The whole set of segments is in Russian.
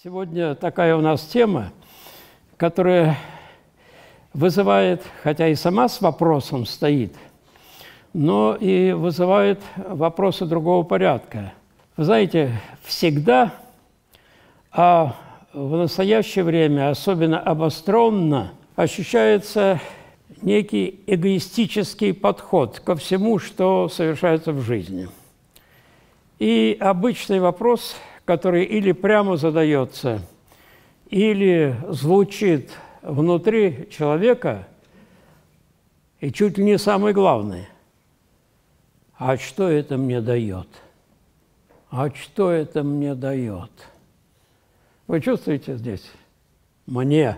Сегодня такая у нас тема, которая вызывает, хотя и сама с вопросом стоит, но и вызывает вопросы другого порядка. Вы знаете, всегда, а в настоящее время особенно обостренно ощущается некий эгоистический подход ко всему, что совершается в жизни. И обычный вопрос, который или прямо задается, или звучит внутри человека, и чуть ли не самый главный: а что это мне дает? А что это мне дает? Вы чувствуете здесь? Мне.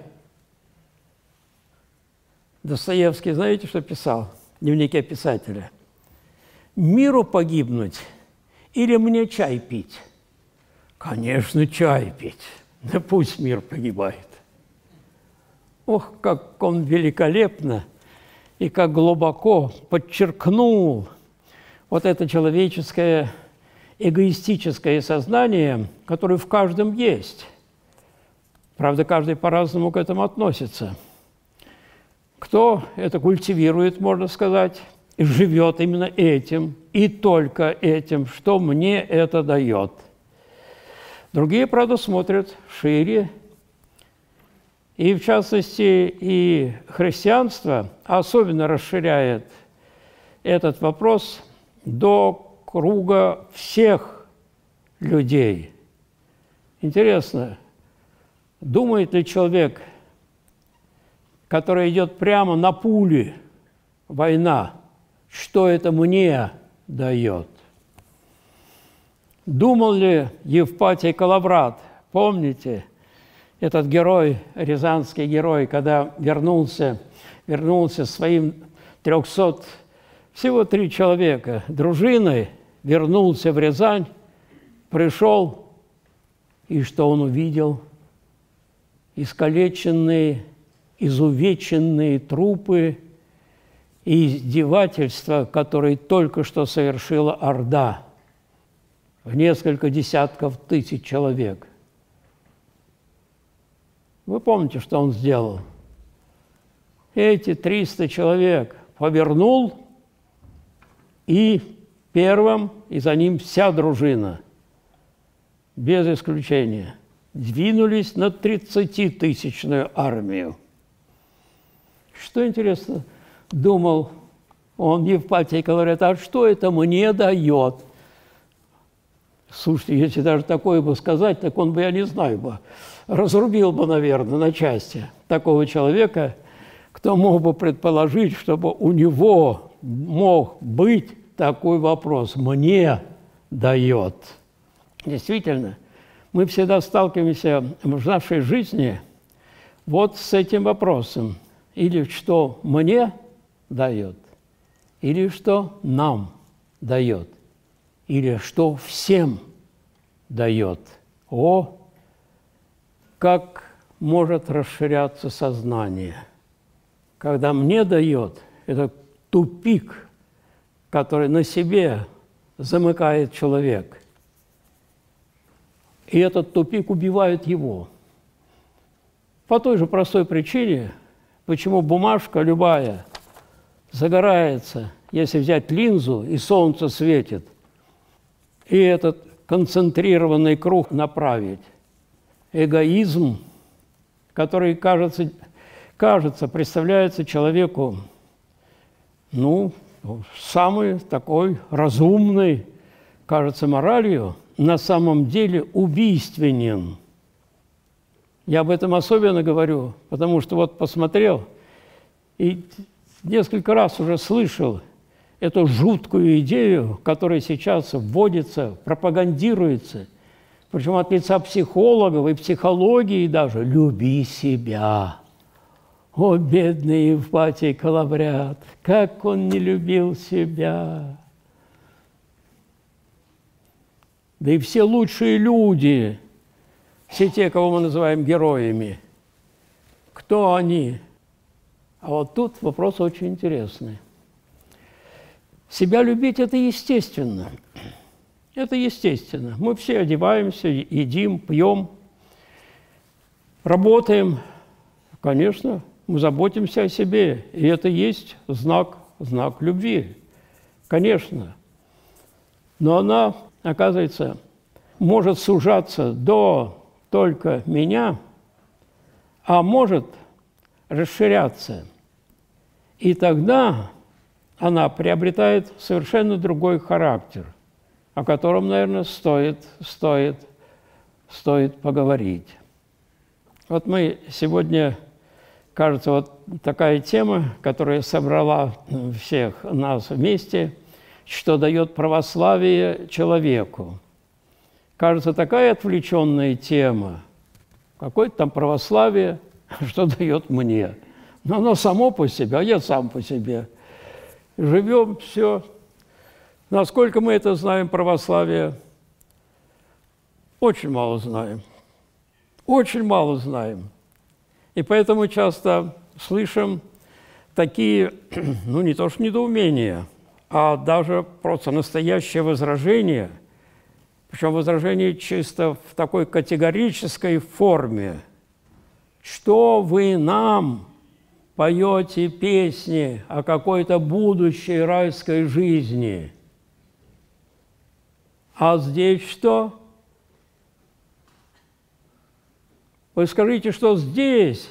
Достоевский, знаете, что писал в дневнике писателя? Миру погибнуть или мне чай пить? Конечно, чай пить. Да пусть мир погибает. Ох, как он великолепно и как глубоко подчеркнул вот это человеческое эгоистическое сознание, которое в каждом есть. Правда, каждый по-разному к этому относится. Кто это культивирует, можно сказать, и живет именно этим, и только этим, что мне это дает. Другие, правда, смотрят шире. И, в частности, и христианство особенно расширяет этот вопрос до круга всех людей. Интересно, думает ли человек, который идет прямо на пули, война, что это мне дает? Думал ли Евпатий Калаврат, помните, этот герой, рязанский герой, когда вернулся своим 300, всего 3 человека, дружиной, вернулся в Рязань, пришел, и что он увидел? Искалеченные, изувеченные трупы и издевательства, которые только что совершила Орда в несколько десятков тысяч человек. Вы помните, что он сделал? Эти 300 человек повернул, и первым, и за ним вся дружина, без исключения, двинулись на 30-тысячную армию. Что, интересно, думал он, Евпатий Калаврат, а что это мне дает? Слушайте, если даже такое бы сказать, так он бы, я не знаю, бы разрубил бы, наверное, на части такого человека, кто мог бы предположить, чтобы у него мог быть такой вопрос: «Мне дает». Действительно, мы всегда сталкиваемся в нашей жизни вот с этим вопросом. Или что мне дает, или что нам дает, или что всем дает. О, как может расширяться сознание. Когда мне дает, это тупик, который на себе замыкает человек. И этот тупик убивает его. По той же простой причине, почему бумажка любая загорается, если взять линзу, и солнце светит, и этот концентрированный круг направить. Эгоизм, который, кажется, представляется человеку, самый такой разумный, кажется, моралью, на самом деле убийственен. Я об этом особенно говорю, потому что вот посмотрел и несколько раз уже слышал эту жуткую идею, которая сейчас вводится, пропагандируется, причем от лица психологов и психологии даже: «Люби себя». О, бедный Евпатий Калаврат, как он не любил себя! Да и все лучшие люди, все те, кого мы называем героями, кто они? А вот тут вопрос очень интересный. Себя любить – это естественно. Это естественно. Мы все одеваемся, едим, пьем. Работаем, конечно, мы заботимся о себе, и это есть знак любви, конечно. Но она, оказывается, может сужаться до только меня, а может расширяться. И тогда она приобретает совершенно другой характер, о котором, наверное, стоит поговорить. Вот мы сегодня, кажется, вот такая тема, которая собрала всех нас вместе, что дает православие человеку. Кажется, такая отвлеченная тема, какое-то там православие, что дает мне. Но оно само по себе, а я сам по себе. Живем, все. Насколько мы это знаем, православие? Очень мало знаем. Очень мало знаем. И поэтому часто слышим такие, ну, не то что недоумения, а даже просто настоящее возражение, причем возражение чисто в такой категорической форме. Что вы нам поете песни о какой-то будущей райской жизни? А здесь что? Вы скажите, что здесь?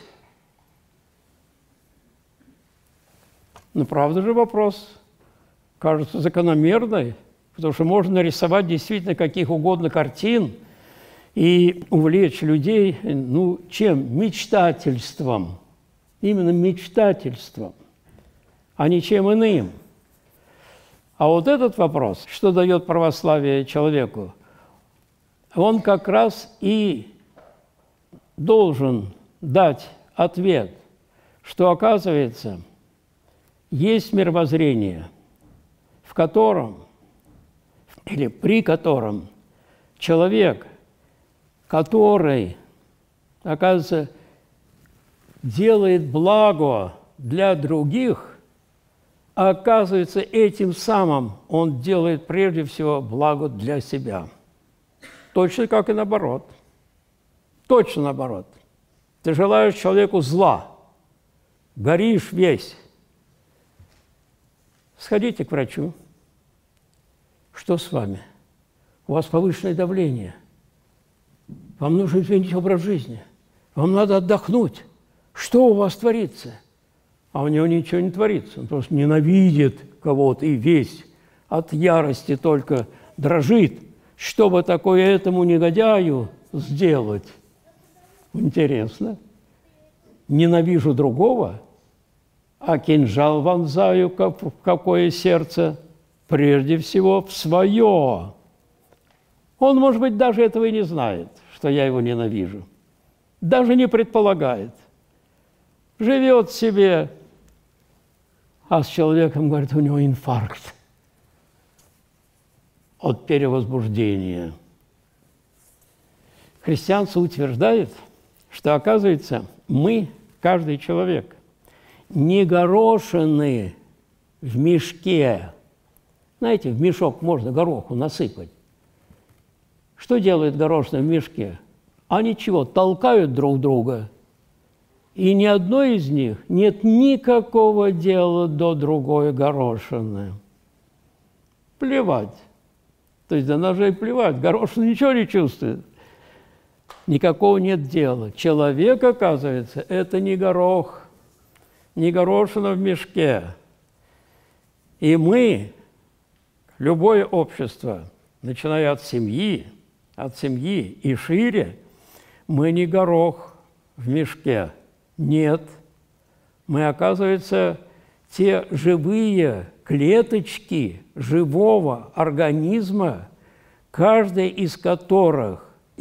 Ну, правда же вопрос кажется закономерный, потому что можно нарисовать действительно каких угодно картин и увлечь людей, ну, чем? Мечтательством. Именно мечтательством, а ничем иным. А вот этот вопрос, что дает православие человеку, он как раз и должен дать ответ, что, оказывается, есть мировоззрение, в котором или при котором человек, который, оказывается, делает благо для других, а оказывается, этим самым он делает прежде всего благо для себя. Точно как и наоборот. Точно наоборот. Ты желаешь человеку зла, горишь весь. Сходите к врачу. Что с вами? У вас повышенное давление. Вам нужно изменить образ жизни. Вам надо отдохнуть. Что у вас творится? А у него ничего не творится. Он просто ненавидит кого-то и весь от ярости только дрожит. Что бы такое этому негодяю сделать? Интересно. Ненавижу другого, а кинжал вонзаю в какое сердце? Прежде всего в свое. Он, может быть, даже этого и не знает, что я его ненавижу. Даже не предполагает. Живет себе, а с человеком, говорит, у него инфаркт от перевозбуждения. Христианство утверждает, что, оказывается, мы, каждый человек, не горошины в мешке. Знаете, в мешок можно гороху насыпать. Что делает горошина в мешке? А ничего, толкают друг друга. И ни одной из них нет никакого дела до другой горошины. Плевать. То есть да ножей плевать, горошина ничего не чувствует. Никакого нет дела. Человек, оказывается, это не горох, не горошина в мешке. И мы, любое общество, начиная от семьи и шире, мы не горох в мешке. Нет. Мы, оказывается, те живые клеточки живого организма, каждая из которых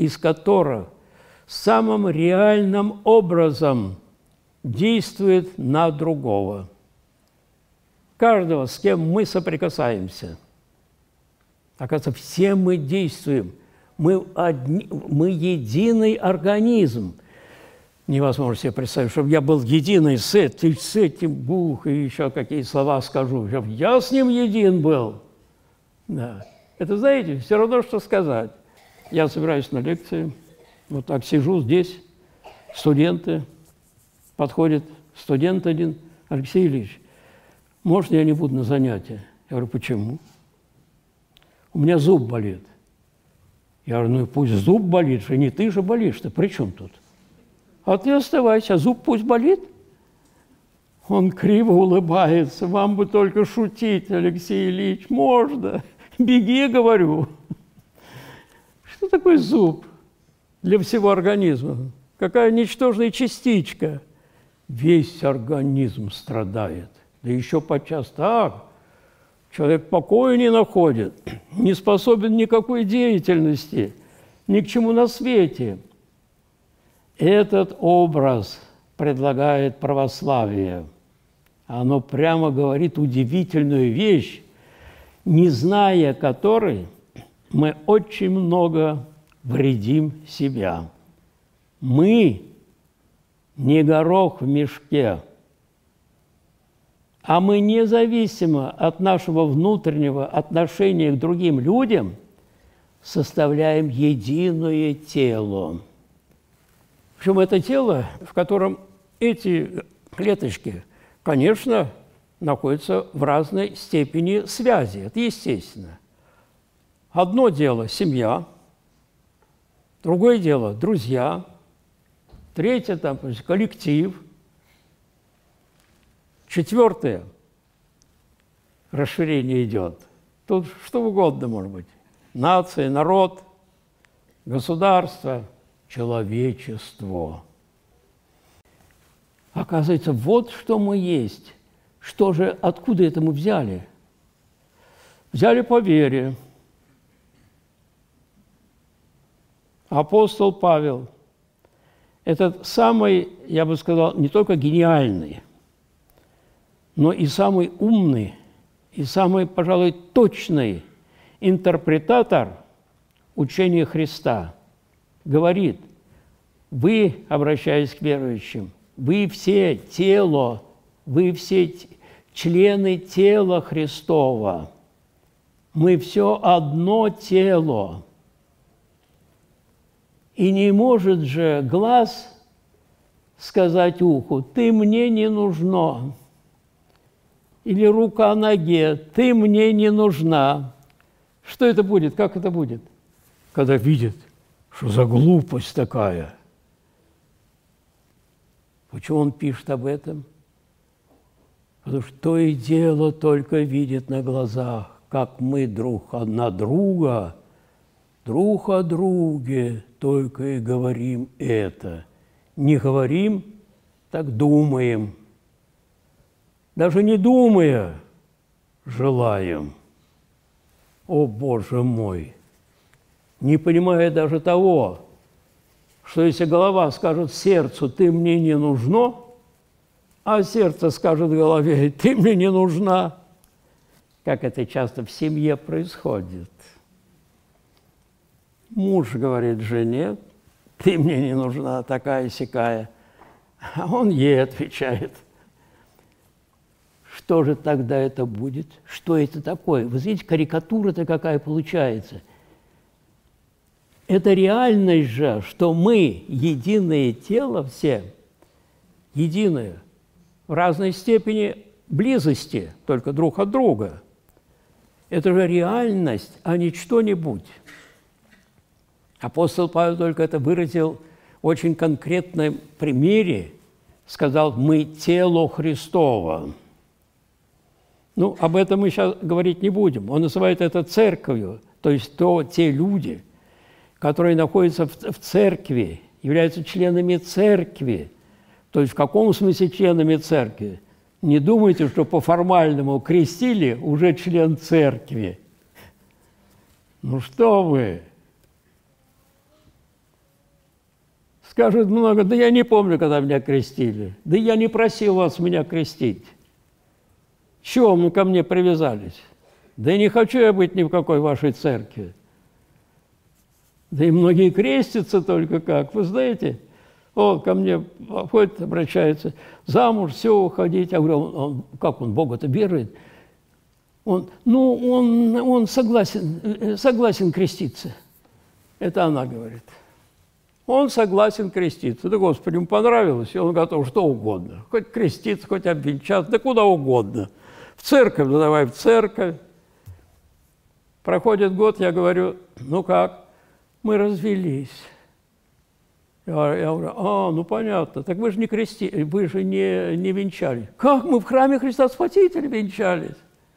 самым реальным образом действует на другого. Каждого, с кем мы соприкасаемся. Оказывается, все мы действуем. Мы единый организм. Невозможно себе представить, чтобы я был единый с этим, бух, и еще какие слова скажу, чтобы я с ним един был. Да. Это, знаете, все равно, что сказать. Я собираюсь на лекции, вот так сижу здесь, Студенты, подходит студент один: Алексей Ильич, можно я не буду на занятия? Я говорю, почему? У меня зуб болит. Я говорю, ну и пусть зуб болит, что не ты же болишь-то, при чем тут? А ты оставайся, а зуб пусть болит. Он криво улыбается, вам бы только шутить, Алексей Ильич, можно. Беги, говорю. Что такое зуб для всего организма? Какая ничтожная частичка. Весь организм страдает. Да еще подчас так. Человек покоя не находит, не способен никакой деятельности, ни к чему на свете. Этот образ предлагает православие. Оно прямо говорит удивительную вещь, не зная которой мы очень много вредим себя. Мы не горох в мешке, а мы независимо от нашего внутреннего отношения к другим людям составляем единое тело. Причем это тело, в котором эти клеточки, конечно, находятся в разной степени связи. Это естественно. Одно дело – семья, другое дело – друзья, третье там, – коллектив, четвертое – расширение идет. Тут что угодно может быть. Нация, народ, государство, человечество. Оказывается, вот что мы есть. Что же, откуда это мы взяли? Взяли по вере. Апостол Павел – этот самый, я бы сказал, не только гениальный, но и самый умный, и самый, пожалуй, точный интерпретатор учения Христа. Говорит, вы, обращаясь к верующим, вы все тело, вы все члены тела Христова. Мы все одно тело. И не может же глаз сказать уху: ты мне не нужна. Или рука ноге: ты мне не нужна. Что это будет? Как это будет? Когда видит, что за глупость такая. Почему он пишет об этом? Потому что то и дело только видит на глазах, как мы друг на друга, друг о друге только и говорим это. Не говорим, так думаем. Даже не думая, желаем. О, Боже мой! Не понимая даже того, что если голова скажет сердцу: ты мне не нужно, а сердце скажет голове: ты мне не нужна, как это часто в семье происходит. Муж говорит жене: ты мне не нужна, такая-сякая. А он ей отвечает. Что же тогда это будет? Что это такое? Вы видите, карикатура-то какая получается. Это реальность же, что мы единое тело все, единое, в разной степени близости, только друг от друга. Это же реальность, а не что-нибудь. Апостол Павел только это выразил в очень конкретном примере, сказал: мы тело Христово. Ну, об этом мы сейчас говорить не будем. Он называет это церковью, то есть те люди, которые находятся в церкви, являются членами церкви. То есть в каком смысле членами церкви? Не думайте, что по-формальному крестили уже член церкви. Ну что вы? Скажут много: да я не помню, когда меня крестили. Да я не просил вас меня крестить. Чего вы ко мне привязались? Да и не хочу я быть ни в какой вашей церкви. Да и многие крестятся только как. Вы знаете, он ко мне ходит, обращается: замуж, все, уходить. Я говорю: как он Бога-то верует? Он согласен креститься. Это она говорит. Он согласен креститься. Да, Господи, ему понравилось, и он готов что угодно. Хоть креститься, хоть обвенчаться, да куда угодно. В церковь, да давай в церковь. Проходит год, я говорю, ну как? Мы развелись. Я говорю, ну понятно, так вы же не вы же не венчались. Как мы в храме Христа Спасителя венчались?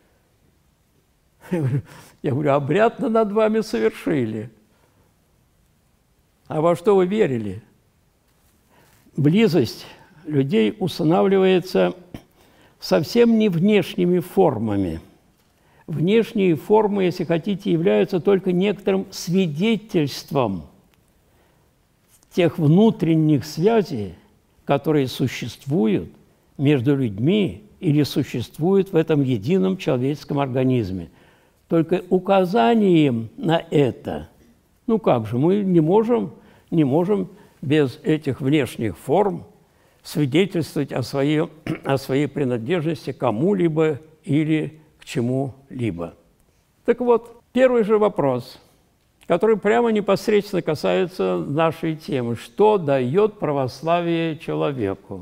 Я говорю, обряд над вами совершили. А во что вы верили? Близость людей устанавливается совсем не внешними формами. Внешние формы, если хотите, являются только некоторым свидетельством тех внутренних связей, которые существуют между людьми или существуют в этом едином человеческом организме. Только указанием на это, ну как же, мы не можем без этих внешних форм свидетельствовать о своей принадлежности к кому-либо или к чему-либо. Так вот, первый же вопрос, который прямо непосредственно касается нашей темы. Что дает православие человеку?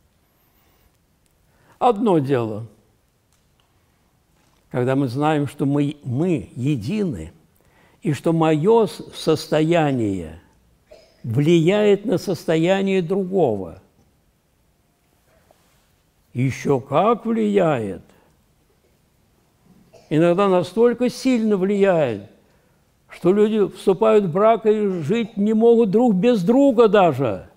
Одно дело, когда мы знаем, что мы едины, и что мое состояние влияет на состояние другого. Еще как влияет. Иногда настолько сильно влияет, что люди вступают в брак и жить не могут друг без друга даже.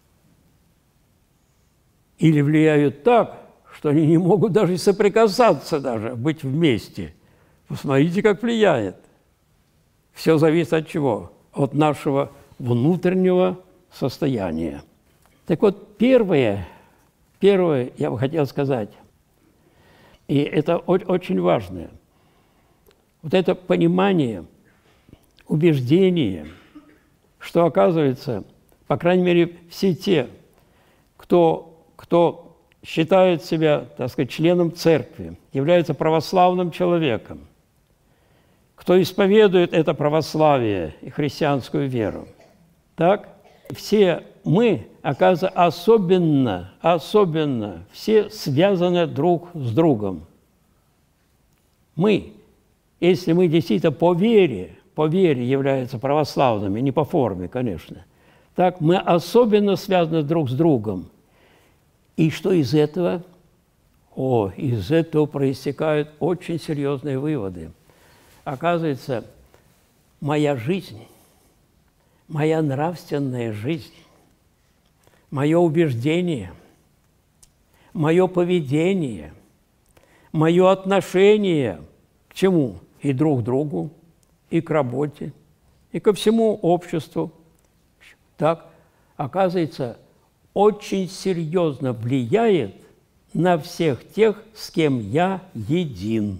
Или влияют так, что они не могут даже соприкасаться, даже быть вместе. Посмотрите, как влияет. Все зависит от чего? От нашего внутреннего состояния. Так вот, первое, я бы хотел сказать, и это очень важное, вот это понимание, убеждение, что, оказывается, по крайней мере, все те, кто считает себя, так сказать, членом церкви, является православным человеком, кто исповедует это православие и христианскую веру, так, все мы, оказывается, особенно все связаны друг с другом. Мы, если мы действительно по вере являются православными, не по форме, конечно, так мы особенно связаны друг с другом. И что из этого? Из этого проистекают очень серьезные выводы. Оказывается, моя жизнь, моя нравственная жизнь, мое убеждение, мое поведение, мое отношение к чему? И друг к другу, и к работе, и ко всему обществу. Так, оказывается, очень серьезно влияет на всех тех, с кем я един.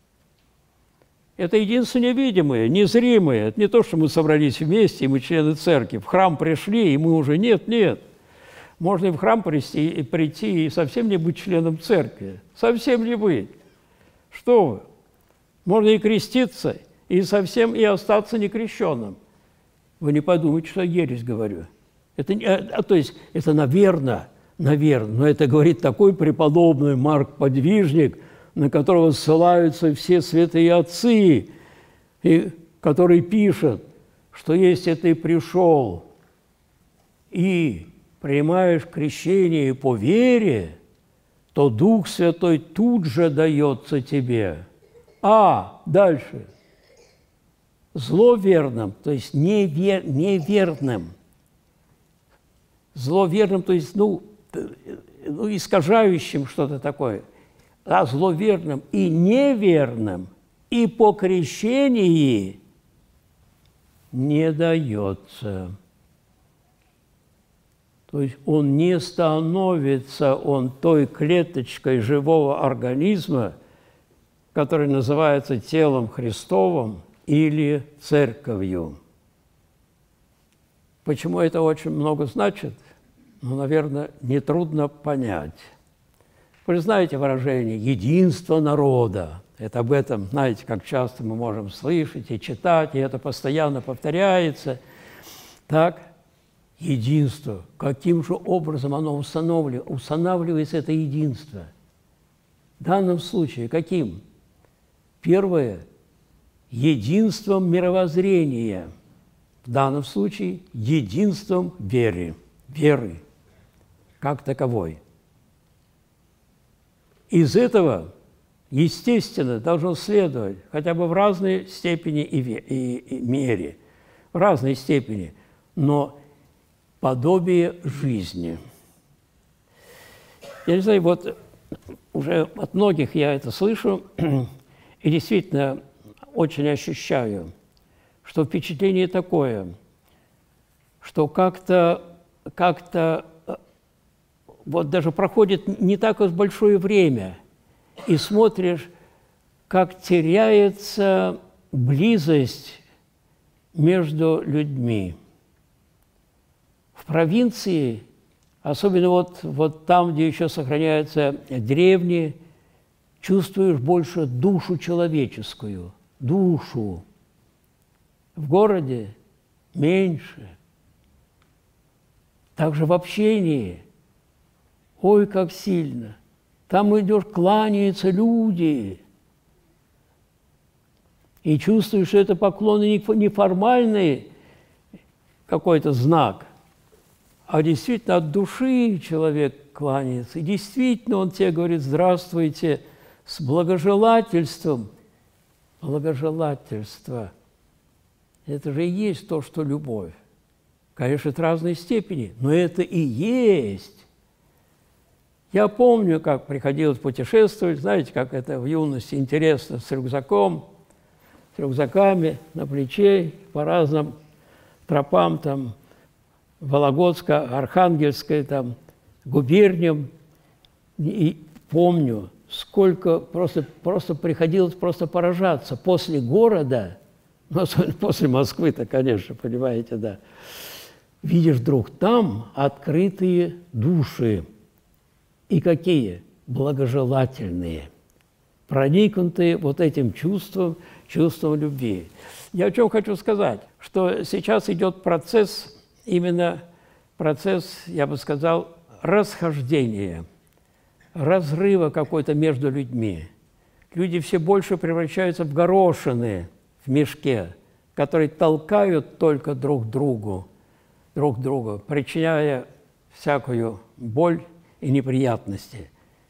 Это единство невидимое, незримое. Это не то, что мы собрались вместе, и мы члены церкви, в храм пришли, и мы уже нет. Можно и в храм прийти и совсем не быть членом церкви. Совсем не быть. Что вы? Можно и креститься, и совсем и остаться некрещенным. Вы не подумайте, что я ересь говорю. То есть это, наверное, но это говорит такой преподобный Марк Подвижник, на которого ссылаются все святые отцы, и который пишет, что если ты пришел и принимаешь крещение по вере, то Дух Святой тут же дается тебе. Дальше. Зловерным, то есть неверным. Зловерным, то есть, искажающим что-то такое. Зловерным и неверным и по крещении не дается. То есть он не становится той клеточкой живого организма, который называется телом Христовым или церковью. Почему это очень много значит? Наверное, нетрудно понять. Вы знаете выражение «единство народа». Это об этом, знаете, как часто мы можем слышать и читать, и это постоянно повторяется. Так, Единство. Каким же образом оно устанавливается, это единство? В данном случае каким? Первое – единством мировоззрения. В данном случае – единством веры как таковой. Из этого, естественно, должно следовать хотя бы в разной степени и мере, в разной степени, но подобие жизни. Я не знаю, вот уже от многих я это слышу, и действительно очень ощущаю, что впечатление такое, что как-то вот даже проходит не так уж большое время, и смотришь, как теряется близость между людьми. В провинции, особенно вот там, где еще сохраняются древние, чувствуешь больше душу человеческую, душу. В городе меньше. Также в общении. Ой, как сильно. Там идешь, кланяются люди. И чувствуешь, что это поклоны не формальный какой-то знак, а действительно от души человек кланяется. И действительно он тебе говорит: здравствуйте, с благожелательством. Благожелательство. Это же и есть то, что любовь. Конечно, это разной степени, но это и есть. Я помню, как приходилось путешествовать, знаете, как это в юности интересно, с рюкзаками на плече, по разным тропам, там, Вологодска, Архангельская, там, губерниям. И помню, сколько просто приходилось просто поражаться. После города, ну, после Москвы-то, конечно, понимаете, да, видишь вдруг там открытые души. И какие? Благожелательные, проникнутые вот этим чувством любви. Я о чем хочу сказать, что сейчас идет процесс, именно процесс, я бы сказал, расхождения, разрыва какой-то между людьми. Люди все больше превращаются в горошины в мешке, которые толкают только друг друга, причиняя всякую боль и неприятности.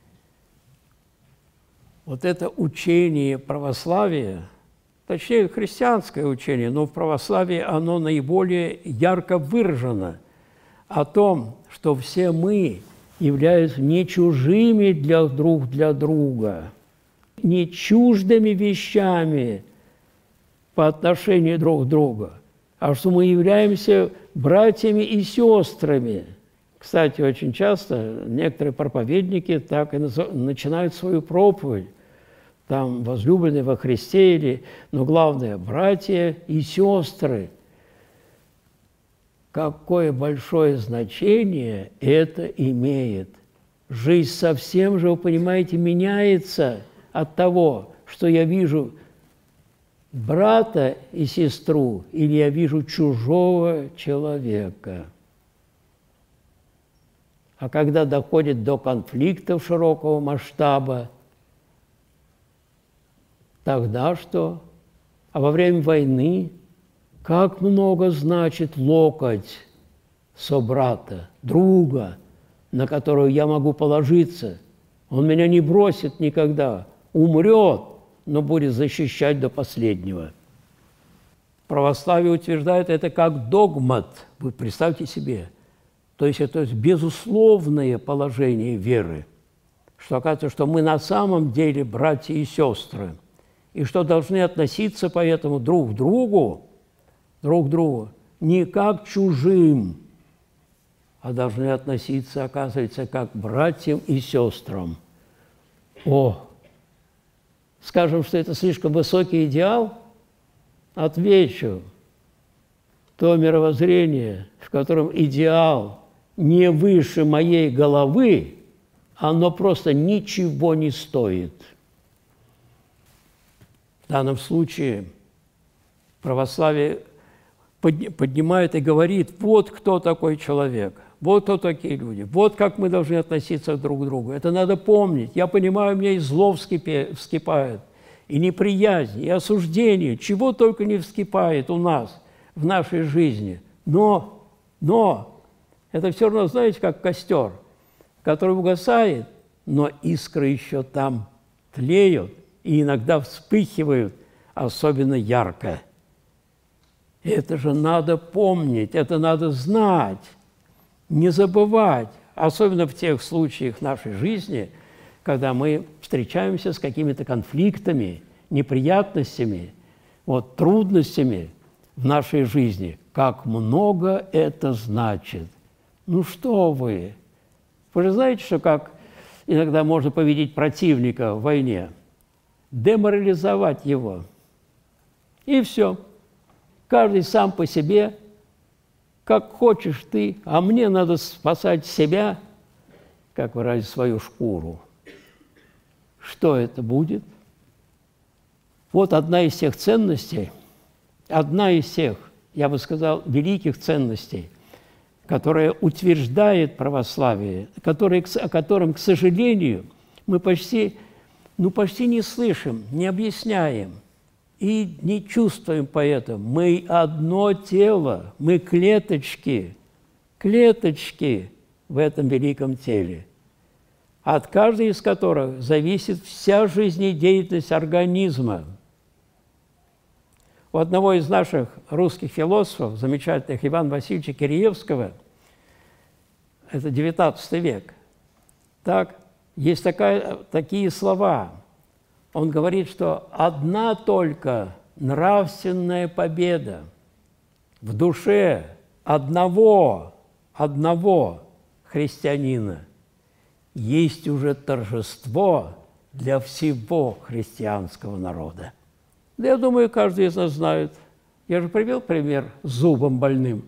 Вот это учение православия, точнее, христианское учение, но в православии оно наиболее ярко выражено о том, что все мы являемся не чужими друг для друга, не чуждыми вещами по отношению друг к другу, а что мы являемся братьями и сестрами. Кстати, очень часто некоторые проповедники так и начинают свою проповедь. Там возлюбленные во Христе, но главное, братья и сестры. Какое большое значение это имеет. Жизнь совсем же, вы понимаете, меняется от того, что я вижу брата и сестру, или я вижу чужого человека. А когда доходит до конфликтов широкого масштаба, тогда что? А во время войны как много значит локоть собрата, друга, на которого я могу положиться. Он меня не бросит никогда, умрет, но будет защищать до последнего. Православие утверждает это как догмат. Вы представьте себе. То есть это безусловное положение веры, что оказывается, что мы на самом деле братья и сестры, и что должны относиться поэтому друг к другу не как чужим, а должны относиться, оказывается, как к братьям и сестрам. Скажем, что это слишком высокий идеал? Отвечу. То мировоззрение, в котором идеал не выше моей головы, оно просто ничего не стоит. В данном случае православие поднимает и говорит: вот кто такой человек, вот кто такие люди, вот как мы должны относиться друг к другу. Это надо помнить. Я понимаю, у меня и зло вскипает, и неприязнь, и осуждение, чего только не вскипает у нас в нашей жизни. Но это все равно, знаете, как костер, который угасает, но искры еще там тлеют и иногда вспыхивают особенно ярко. Это же надо помнить, это надо знать, не забывать, особенно в тех случаях нашей жизни, когда мы встречаемся с какими-то конфликтами, неприятностями, трудностями в нашей жизни. Как много это значит. Ну что вы? Вы же знаете, что как иногда можно победить противника в войне? Деморализовать его. И все. Каждый сам по себе, как хочешь ты, а мне надо спасать себя, как выразить, свою шкуру. Что это будет? Вот одна из тех ценностей, одна из тех, я бы сказал, великих ценностей, которая утверждает православие, о котором, к сожалению, мы почти не слышим, не объясняем и не чувствуем поэтому. Мы одно тело, мы клеточки в этом великом теле, от каждой из которых зависит вся жизнедеятельность организма. У одного из наших русских философов, замечательных, Ивана Васильевича Киреевского, это XIX век, есть такие слова. Он говорит, что одна только нравственная победа в душе одного христианина есть уже торжество для всего христианского народа. Да, я думаю, каждый из нас знает. Я же привел пример с зубом больным.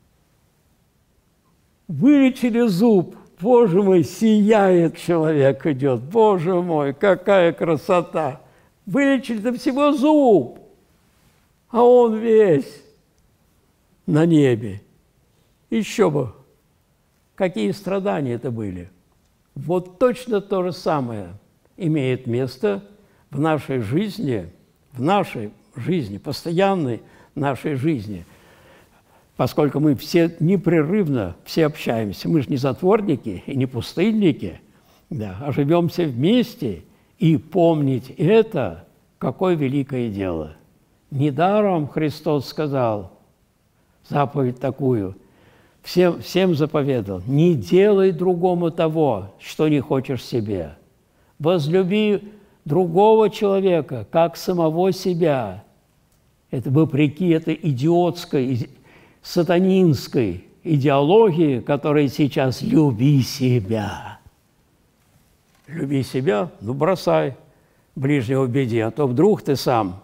Вылечили зуб, Боже мой, сияет человек, идет. Боже мой, какая красота! Вылечили-то всего зуб, а он весь на небе. Еще бы, какие страдания это были. Вот точно то же самое имеет место в нашей жизни, постоянной нашей жизни, поскольку мы все непрерывно все общаемся. Мы же не затворники и не пустынники, а живем все вместе. И помнить это, какое великое дело. Недаром Христос сказал заповедь такую, всем заповедал: не делай другому того, что не хочешь себе. Возлюби другого человека, как самого себя. Это вопреки этой идиотской, сатанинской идеологии, которая сейчас «люби себя». Люби себя, бросай ближнего в беде, а то вдруг ты сам,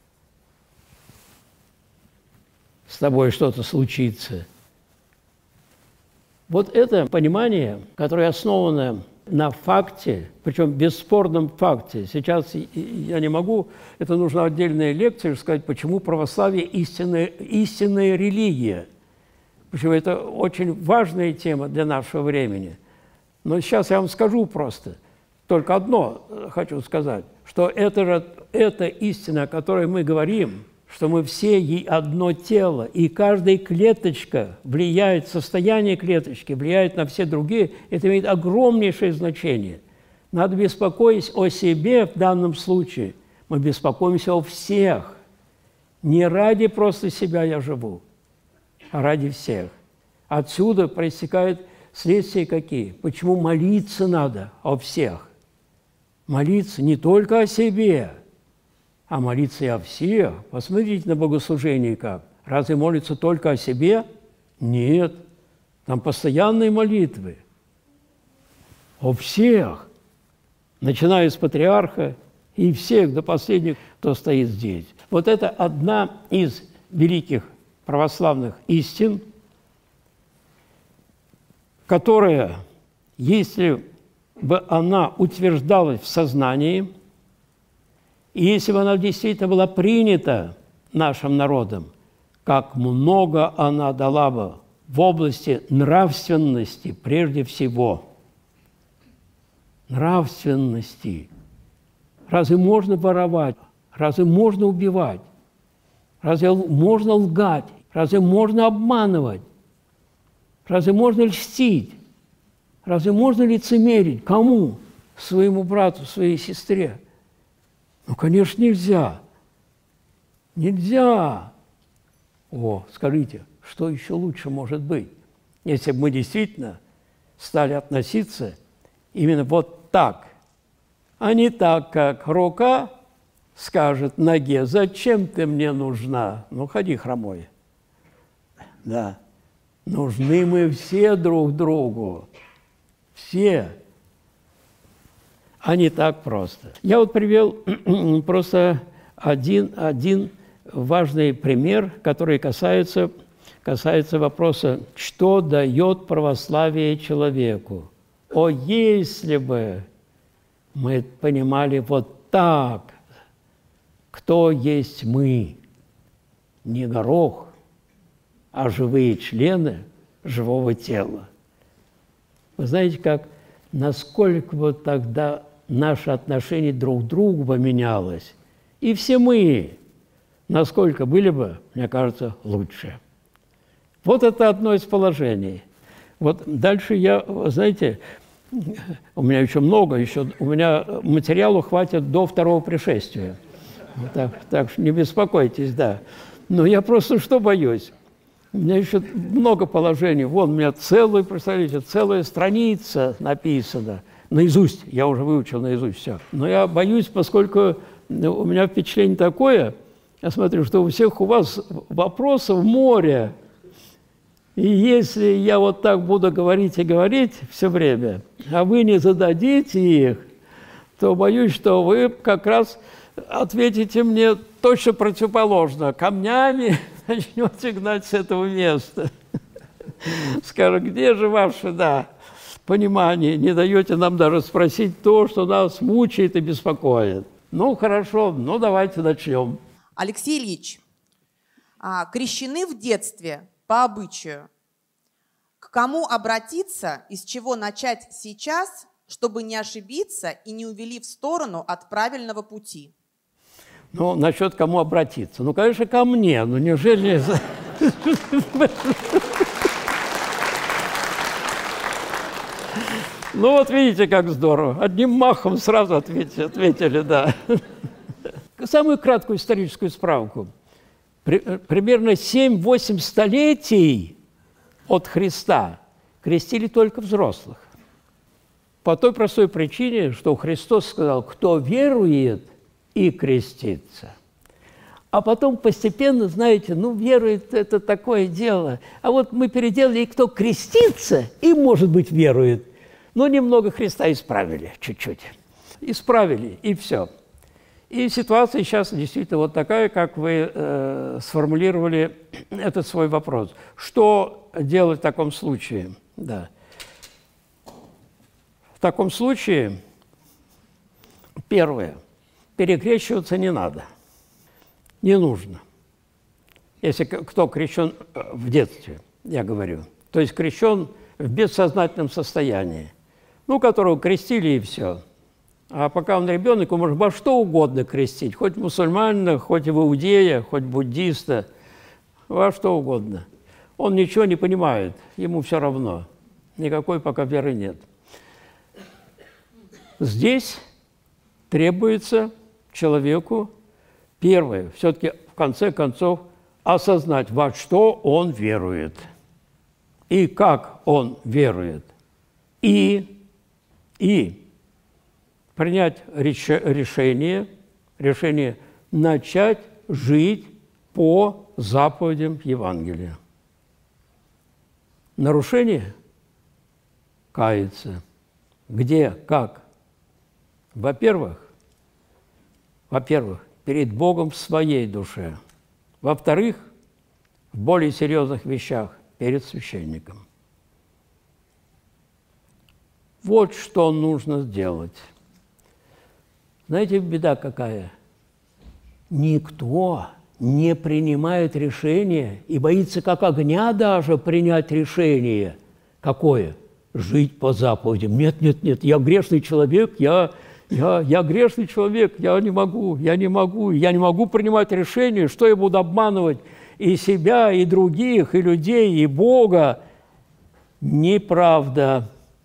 с тобой что-то случится. Вот это понимание, которое основано на факте, причем бесспорном факте. Сейчас я не могу, это нужна отдельная лекция, сказать, почему православие истинная религия. Почему это очень важная тема для нашего времени. Но сейчас я вам скажу просто, только одно хочу сказать, что это истина, о которой мы говорим, что мы все ей одно тело, и каждая клеточка влияет, состояние клеточки влияет на все другие, это имеет огромнейшее значение. Надо беспокоиться о себе в данном случае. Мы беспокоимся о всех. Не ради просто себя я живу, а ради всех. Отсюда проистекают следствия какие? Почему молиться надо о всех? Молиться не только о себе, а молиться и о всех. Посмотрите на богослужение как. Разве молится только о себе? Нет. Там постоянные молитвы. О всех. Начиная с патриарха и всех до последних, кто стоит здесь. Вот это одна из великих православных истин, которая, если бы она утверждалась в сознании, и если бы она действительно была принята нашим народом как много она дала бы в области нравственности прежде всего. Нравственности. Разве можно воровать? Разве можно убивать? Разве можно лгать? Разве можно обманывать? Разве можно льстить? Разве можно лицемерить? Кому? Своему брату, своей сестре? Ну, конечно, нельзя. Нельзя. О, скажите, что еще лучше может быть, если бы мы действительно стали относиться именно вот так, а не так, как рука скажет ноге: «Зачем ты мне нужна? Ну, ходи хромой». Да, нужны мы все друг другу, все, а не так просто. Я вот привел просто один важный пример, который касается вопроса, что дает православие человеку. О, если бы мы понимали вот так, кто есть мы, не горох, а живые члены живого тела. Вы знаете, насколько вот тогда наше отношение друг к другу поменялось, и все мы, насколько были бы, мне кажется, лучше. Вот это одно из положений. Вот дальше знаете, у меня еще много, у меня материалу хватит до второго пришествия. Так что не беспокойтесь, да. Но я просто что боюсь? У меня еще много положений. Вон у меня представляете, целая страница написана. Наизусть, я уже выучил наизусть все. Но я боюсь, поскольку у меня впечатление такое, я смотрю, что у всех у вас вопросов море. И если я вот так буду говорить и говорить все время, а вы не зададите их, то боюсь, что вы как раз ответите мне точно противоположно. Камнями начнете гнать с этого места. Скажут: где же ваше, понимание? Не даете нам даже спросить то, что нас мучает и беспокоит. Ну, хорошо, давайте начнем. Алексей Ильич, крещены в детстве по обычаю. К кому обратиться и с чего начать сейчас, чтобы не ошибиться и не увели в сторону от правильного пути? Ну, насчет кому обратиться. Ну, конечно, ко мне. Ну, неужели... Ну, вот видите, как здорово. Одним махом сразу ответили, да. Самую краткую историческую справку. Примерно 7-8 столетий от Христа крестили только взрослых. По той простой причине, что Христос сказал: кто верует и крестится. А потом постепенно, знаете, верует – это такое дело. А вот мы переделали, и кто крестится, и, может быть, верует. Но немного Христа исправили, чуть-чуть. Исправили, и все. И ситуация сейчас действительно вот такая, как вы сформулировали этот свой вопрос. Что делать в таком случае? Да. В таком случае, первое, перекрещиваться не надо, не нужно. Если кто крещен в детстве, я говорю, то есть крещен в бессознательном состоянии, которого крестили и все. А пока он ребенок, он может во что угодно крестить, хоть мусульманина, хоть в иудея, хоть буддиста, во что угодно. Он ничего не понимает, ему все равно, никакой пока веры нет. Здесь требуется человеку, первое, все-таки в конце концов осознать, во что он верует и как он верует, и принять решение начать жить по заповедям Евангелия. Нарушение – каяться. Где, как? Во-первых, перед Богом в своей душе. Во-вторых, в более серьезных вещах перед священником. Вот что нужно сделать. Знаете, беда какая? Никто не принимает решение и боится как огня даже принять решение. Какое? Жить по заповедям. Нет, нет, нет, я грешный человек, я грешный человек, я не могу принимать решение, что я буду обманывать и себя, и других, и людей, и Бога. Неправда.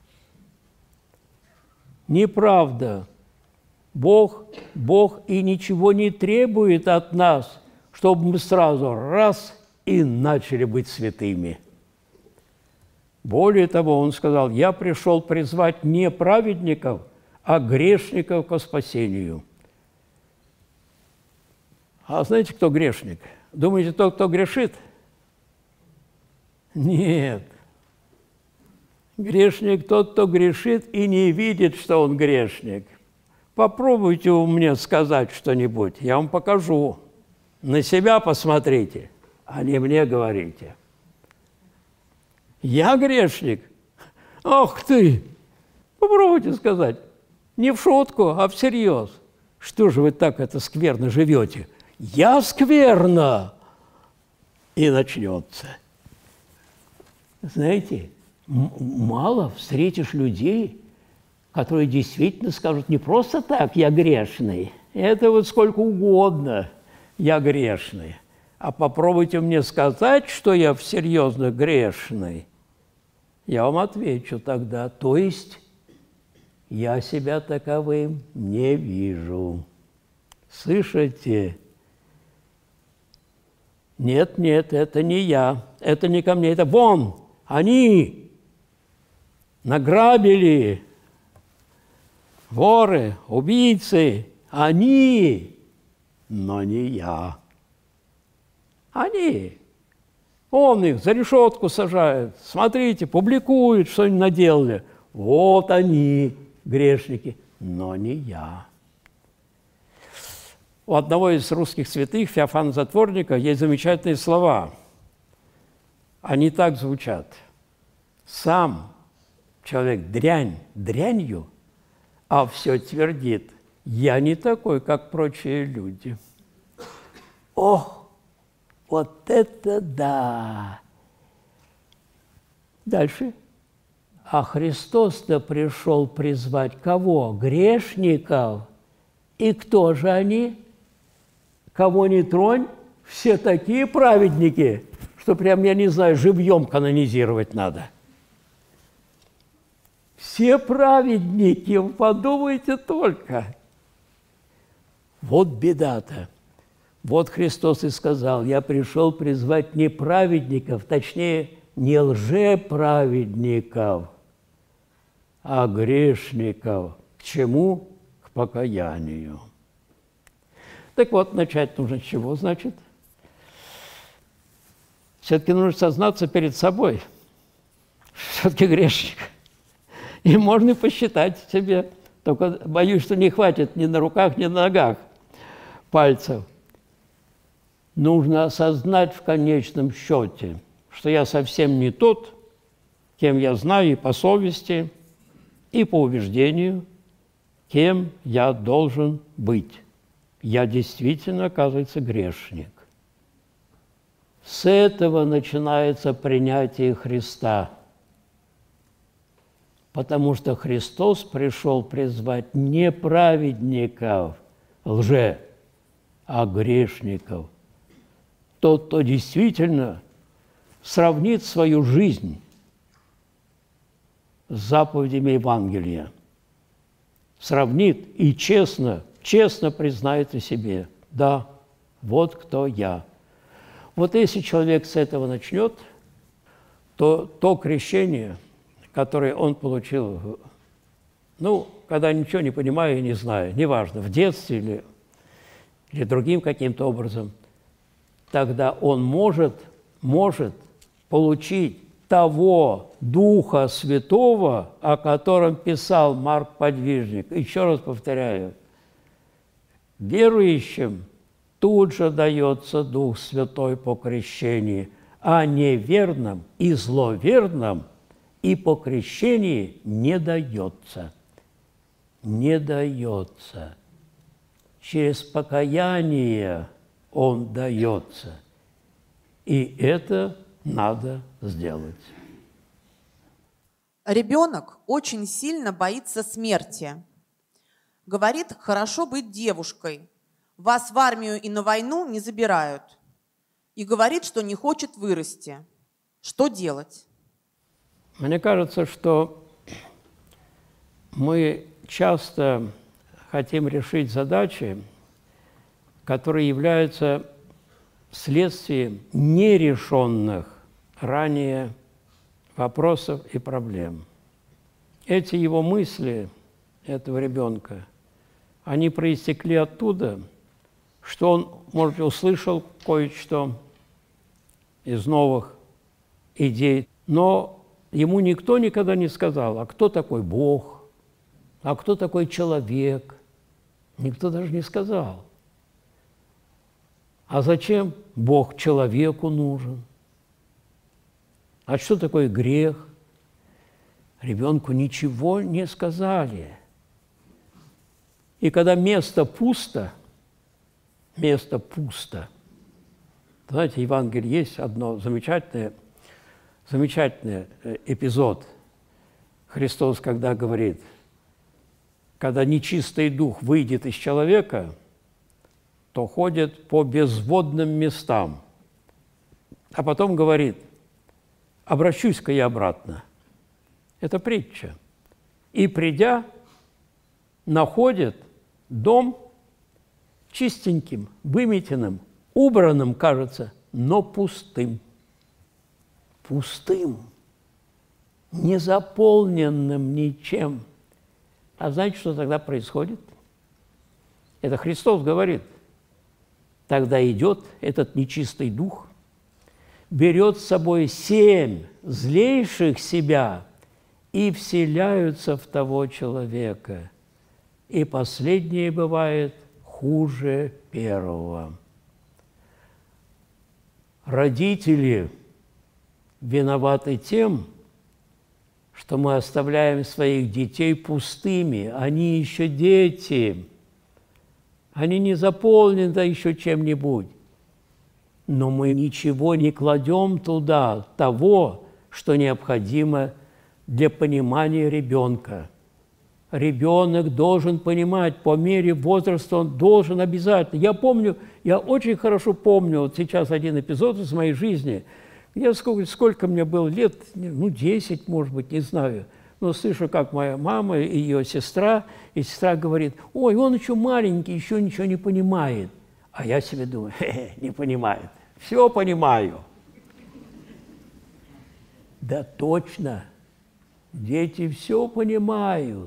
Неправда. Бог и ничего не требует от нас, чтобы мы сразу раз и начали быть святыми. Более того, Он сказал: «Я пришел призвать не праведников, а грешников ко спасению». А знаете, кто грешник? Думаете, тот, кто грешит? Нет. Грешник тот, кто грешит и не видит, что он грешник. Попробуйте мне сказать что-нибудь, я вам покажу. На себя посмотрите, а не мне говорите. Я грешник? Ах ты! Попробуйте сказать. Не в шутку, а всерьез. Что же вы так это скверно живете? Я скверно! И начнется. Знаете, мало встретишь людей, которые действительно скажут не просто так «я грешный», это вот сколько угодно «я грешный», а попробуйте мне сказать, что я серьезно грешный, я вам отвечу тогда, то есть я себя таковым не вижу. Слышите? Нет, нет, это не я, это не ко мне, это вон, они награбили, воры, убийцы, они, но не я. Они. Он их за решетку сажает. Смотрите, публикует, что они наделали. Вот они, грешники, но не я. У одного из русских святых, Феофана Затворника, есть замечательные слова. Они так звучат. Сам человек дрянью, а все твердит: я не такой, как прочие люди. Ох! Вот это да! Дальше. А Христос-то пришел призвать кого? Грешников. И кто же они? Кого не тронь, все такие праведники, что прям, я не знаю, живьем канонизировать надо. Все праведники, подумайте только. Вот беда-то. Вот Христос и сказал: я пришел призвать не праведников, точнее, не лжеправедников, а грешников. К чему? К покаянию. Так вот, начать нужно с чего, значит? Все-таки нужно сознаться перед собой. Все-таки грешник. И можно и посчитать себе. Только боюсь, что не хватит ни на руках, ни на ногах пальцев. Нужно осознать в конечном счете, что я совсем не тот, кем я знаю и по совести, и по убеждению, кем я должен быть. Я действительно, оказывается, грешник. С этого начинается принятие Христа, потому что Христос пришел призвать не праведников, а грешников. Тот, кто действительно сравнит свою жизнь с заповедями Евангелия, сравнит и честно признает о себе: да, вот кто я. Вот если человек с этого начнет, то крещение, которое он получил, когда ничего не понимаю и не знаю, неважно, в детстве или другим каким-то образом, тогда он может получить того Духа Святого, о котором писал Марк Подвижник. Еще раз повторяю, верующим тут же дается Дух Святой по крещении, а неверным и зловерным и по крещении не дается. Не дается. Через покаяние он дается. И это надо сделать. Ребенок очень сильно боится смерти. Говорит, хорошо быть девушкой. Вас в армию и на войну не забирают. И говорит, что не хочет вырасти. Что делать? Мне кажется, что мы часто хотим решить задачи, которые являются следствием нерешенных ранее вопросов и проблем. Эти его мысли, этого ребенка, они проистекли оттуда, что он, может, услышал кое-что из новых идей, но ему никто никогда не сказал, а кто такой Бог, а кто такой человек. Никто даже не сказал. А зачем Бог человеку нужен? А что такое грех? Ребенку ничего не сказали. И когда место пусто, знаете, в Евангелии есть одно замечательный эпизод. Христос, когда говорит, когда нечистый дух выйдет из человека, то ходит по безводным местам. А потом говорит, обращусь-ка я обратно. Это притча. И придя, находит дом чистеньким, выметенным, убранным, кажется, но пустым. Пустым, незаполненным ничем. А знаете, что тогда происходит? Это Христос говорит. Тогда идет этот нечистый дух, берет с собой 7 злейших себя и вселяются в того человека. И последнее бывает хуже первого. Родители виноваты тем, что мы оставляем своих детей пустыми. Они еще дети. Они не заполнены еще чем-нибудь. Но мы ничего не кладем туда, того, что необходимо для понимания ребенка. Ребенок должен понимать, по мере возраста он должен обязательно. Я очень хорошо помню, вот сейчас один эпизод из моей жизни. Сколько мне было лет, 10, может быть, не знаю. Но слышу, как моя мама и ее сестра, говорит, ой, он еще маленький, еще ничего не понимает. А я себе думаю, не понимает. Все понимаю. Да точно, дети все понимают.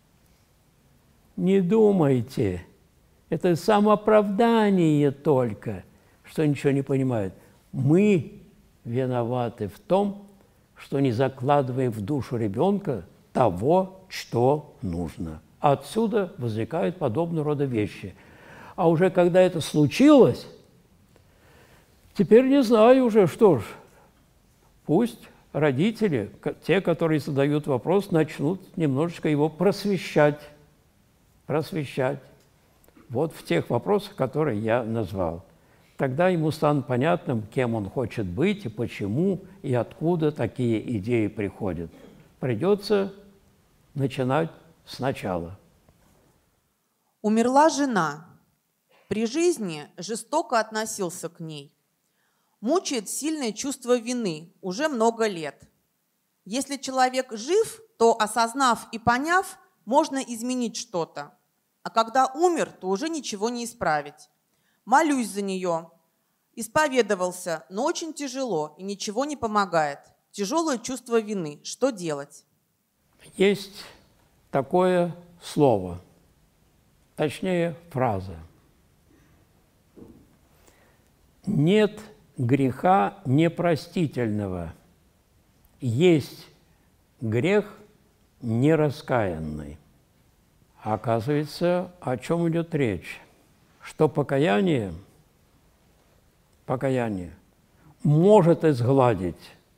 Не думайте, это самооправдание только, что ничего не понимают. Мы виноваты в том, что не закладываем в душу ребенка того, что нужно. Отсюда возникают подобного рода вещи. А уже когда это случилось, теперь не знаю уже, что ж, пусть родители, те, которые задают вопрос, начнут немножечко его просвещать. Вот в тех вопросах, которые я назвал. Тогда ему станет понятным, кем он хочет быть, и почему, и откуда такие идеи приходят. Придется начинать сначала. Умерла жена. При жизни жестоко относился к ней. Мучает сильное чувство вины уже много лет. Если человек жив, то, осознав и поняв, можно изменить что-то. А когда умер, то уже ничего не исправить. Молюсь за нее. Исповедовался, но очень тяжело и ничего не помогает. Тяжелое чувство вины. Что делать? Есть такое слово, точнее фраза. Нет греха непростительного, есть грех нераскаянный. А оказывается, о чем идет речь? Что покаяние может изгладить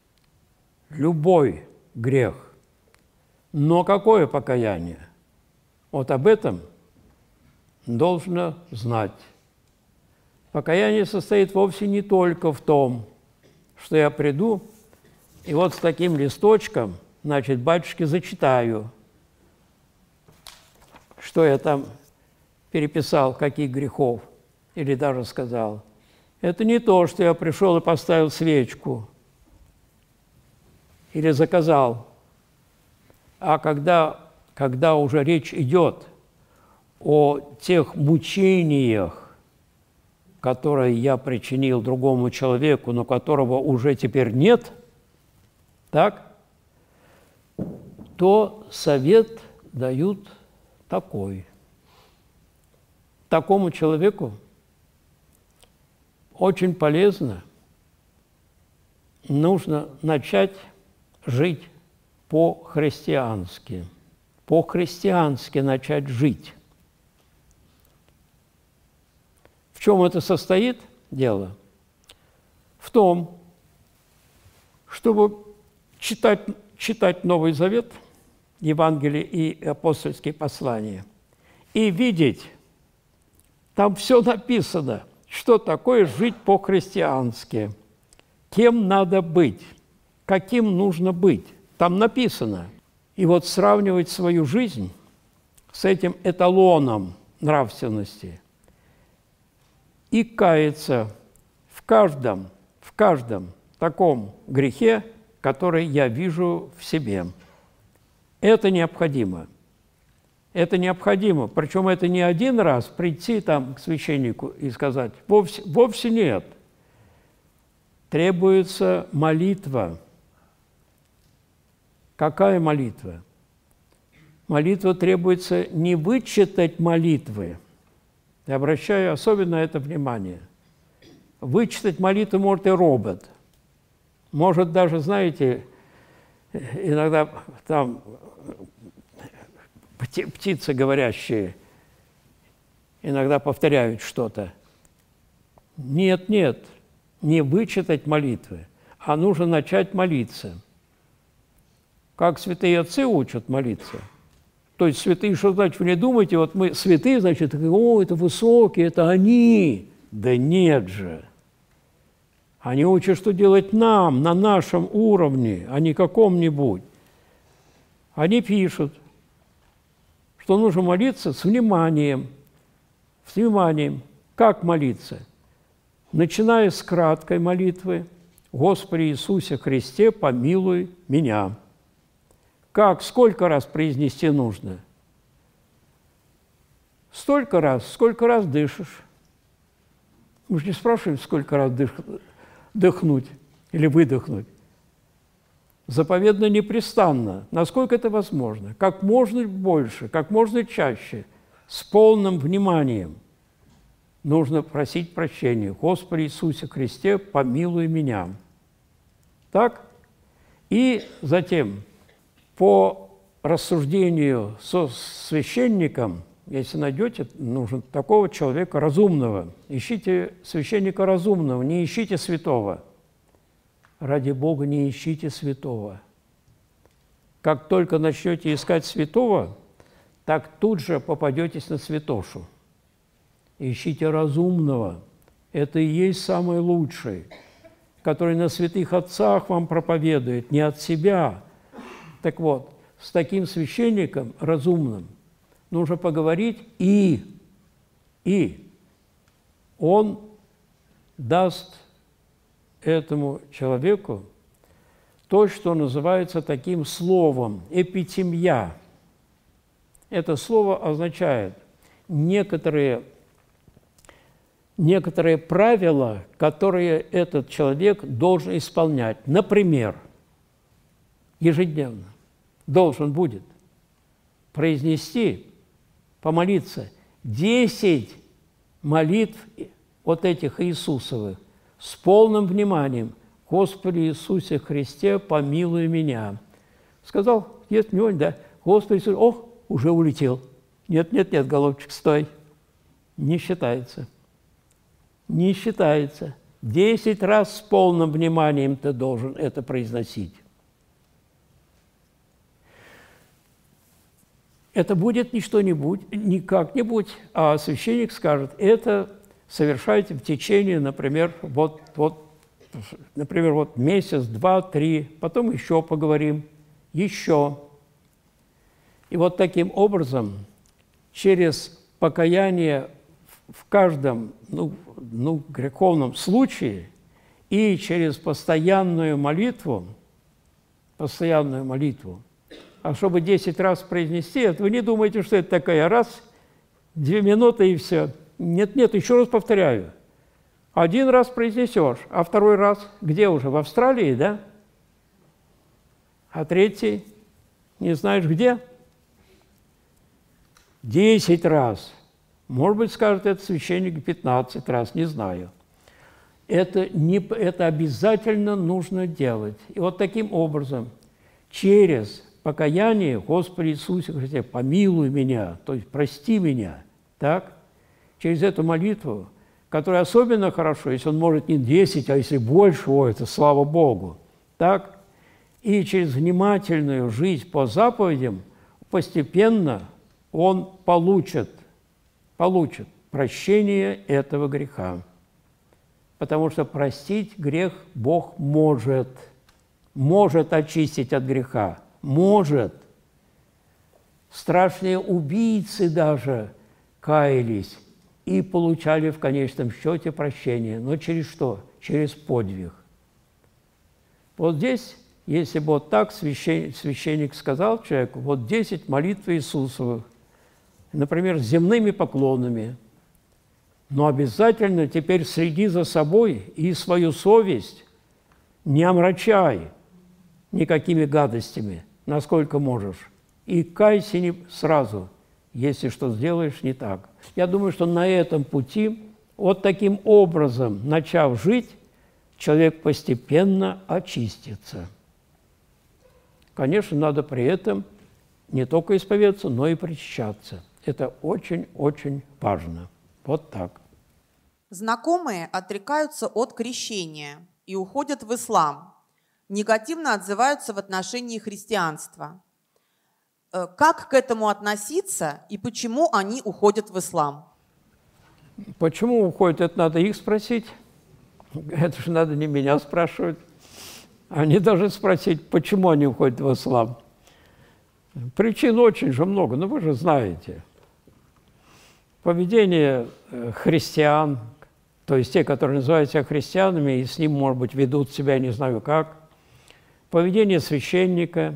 любой грех. Но какое покаяние? Вот об этом должно знать Покаяние состоит вовсе не только в том, что я приду и вот с таким листочком, значит, батюшке зачитаю, что я там переписал, каких грехов, или даже сказал. Это не то, что я пришел и поставил свечку или заказал. А когда уже речь идет о тех мучениях, которые я причинил другому человеку, но которого уже теперь нет, так, то совет дают такой. Такому человеку очень полезно, нужно начать жить по-христиански. По-христиански начать жить. В чем это состоит дело? В том, чтобы читать Новый Завет, Евангелие и апостольские послания, и видеть, там все написано, что такое жить по-христиански, кем надо быть, каким нужно быть. Там написано. И вот сравнивать свою жизнь с этим эталоном нравственности и каяться в каждом таком грехе, который я вижу в себе. Это необходимо. Это необходимо. Причем это не один раз прийти там к священнику и сказать. Вовсе нет. Требуется молитва. Какая молитва? Молитва требуется не вычитать молитвы. Я обращаю особенно это внимание. Вычитать молитву может и робот. Может даже, знаете, иногда там птицы говорящие иногда повторяют что-то. Нет, не вычитать молитвы, а нужно начать молиться. Как святые отцы учат молиться. То есть святые, что значит, вы не думаете, вот мы святые, значит, о, это высокие, это они. Да нет же. Они учат, что делать нам, на нашем уровне, а не каком-нибудь. Они пишут, что нужно молиться с вниманием. С вниманием. Как молиться? Начиная с краткой молитвы «Господи Иисусе Христе, помилуй меня». Как, сколько раз произнести нужно? Столько раз, сколько раз дышишь. Мы же не спрашиваем, сколько раз дыхнуть или выдохнуть. Заповедно непрестанно, насколько это возможно, как можно больше, как можно чаще, с полным вниманием нужно просить прощения. Господи Иисусе Христе, помилуй меня. Так? И затем, по рассуждению со священником, если найдете, нужно такого человека разумного. Ищите священника разумного, не ищите святого. Ради Бога, не ищите святого. Как только начнете искать святого, так тут же попадетесь на святошу. Ищите разумного. Это и есть самый лучший, который на святых отцах вам проповедует, не от себя. Так вот, с таким священником разумным нужно поговорить, и он даст этому человеку то, что называется таким словом «эпитемья». Это слово означает некоторые правила, которые этот человек должен исполнять. Например, ежедневно должен будет произнести, помолиться 10 молитв вот этих Иисусовых с полным вниманием. «Господи Иисусе Христе, помилуй меня». Сказал, есть внимание, да. «Господи Иисусе, ох, уже улетел». Нет, голубчик, стой. Не считается. Не считается. 10 раз с полным вниманием ты должен это произносить. Это будет не что-нибудь, не как-нибудь, а священник скажет, это совершайте в течение, например, например, месяц, 2, 3, потом еще поговорим, еще. И вот таким образом, через покаяние в каждом греховном случае и через постоянную молитву, а чтобы 10 раз произнести, это вы не думаете, что это такая раз, 2 минуты и все. Нет, еще раз повторяю. 1 раз произнесешь, а 2 раз где уже? В Австралии, да? А 3 не знаешь где? 10 раз. Может быть, скажет этот священник 15 раз, не знаю. Это обязательно нужно делать. И вот таким образом, через покаяние, Господи Иисусе Христе, помилуй меня, то есть прости меня, так? Через эту молитву, которая особенно хорошо, если он может не 10, а если больше, это слава Богу, так? И через внимательную жизнь по заповедям постепенно он получит прощение этого греха. Потому что простить грех Бог может очистить от греха, может. Страшные убийцы даже каялись и получали в конечном счете прощение. Но через что? Через подвиг. Вот здесь, если бы вот так священник сказал человеку, 10 молитв Иисусовых, например, с земными поклонами, но обязательно теперь следи за собой и свою совесть не омрачай никакими гадостями, насколько можешь. И кайся не сразу, если что сделаешь не так. Я думаю, что на этом пути, вот таким образом, начав жить, человек постепенно очистится. Конечно, надо при этом не только исповедаться, но и причащаться. Это очень-очень важно. Вот так. Знакомые отрекаются от крещения и уходят в ислам, негативно отзываются в отношении христианства. Как к этому относиться и почему они уходят в ислам? Почему уходят, это надо их спросить. Это же надо не меня спрашивать. Они должны спросить, почему они уходят в ислам. Причин очень же много, но вы же знаете. Поведение христиан, то есть те, которые называют себя христианами, и с ним, может быть, ведут себя не знаю как. Поведение священника.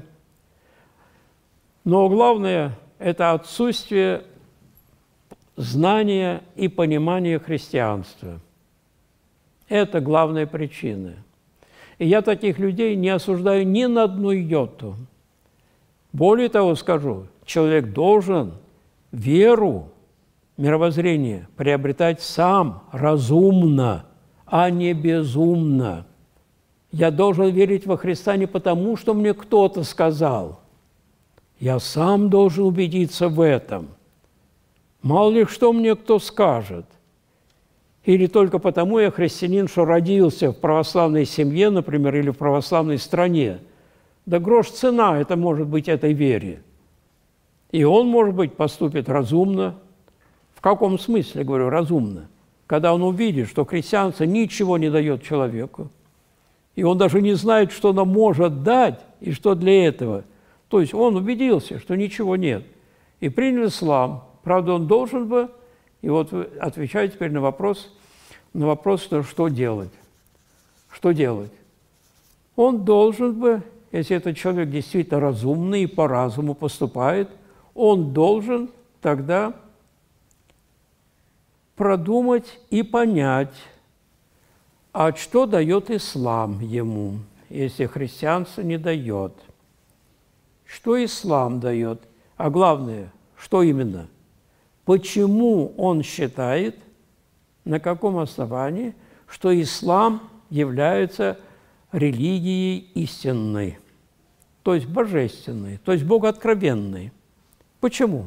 Но главное – это отсутствие знания и понимания христианства. Это главная причина. И я таких людей не осуждаю ни на одну йоту. Более того скажу, человек должен веру, мировоззрение приобретать сам, разумно, а не безумно. Я должен верить во Христа не потому, что мне кто-то сказал. Я сам должен убедиться в этом. Мало ли что мне кто скажет. Или только потому я христианин, что родился в православной семье, например, или в православной стране. Да грош цена это может быть этой вере. И он, может быть, поступит разумно. В каком смысле, говорю, разумно? Когда он увидит, что христианство ничего не дает человеку, и он даже не знает, что оно может дать, и что для этого. То есть он убедился, что ничего нет. И принял ислам. Правда, он должен бы, и вот вы отвечаете теперь на вопрос, что делать. Что делать? Он должен бы, если этот человек действительно разумный и по разуму поступает, он должен тогда продумать и понять, а что дает ислам ему, если христианство не дает. Что ислам дает? А главное, что именно? Почему он считает, на каком основании, что ислам является религией истинной, то есть божественной, то есть богооткровенной? Почему?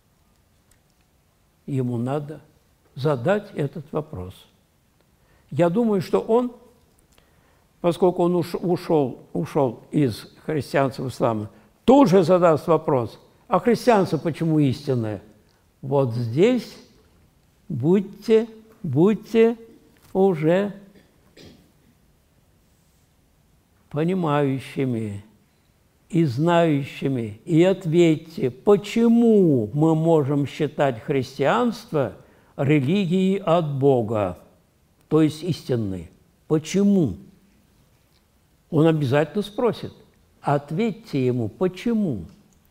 Ему надо задать этот вопрос. Я думаю, что он, поскольку он ушел из христианства в ислам, тут же задаст вопрос, а христианство почему истинное? Вот здесь будьте будьте уже понимающими и знающими, и ответьте, почему мы можем считать христианство религией от Бога, то есть истинной. Почему? Он обязательно спросит. Ответьте ему, почему.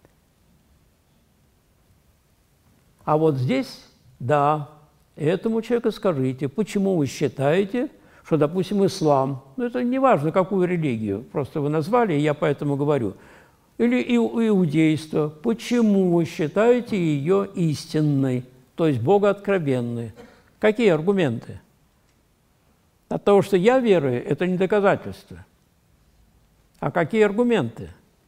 А вот здесь, да, этому человеку скажите, почему вы считаете, что, допустим, ислам, ну это не важно, какую религию, просто вы назвали, и я поэтому говорю, или иудейство, почему вы считаете ее истинной, то есть богооткровенной? Какие аргументы? От того, что я верую, это не доказательство. А какие аргументы?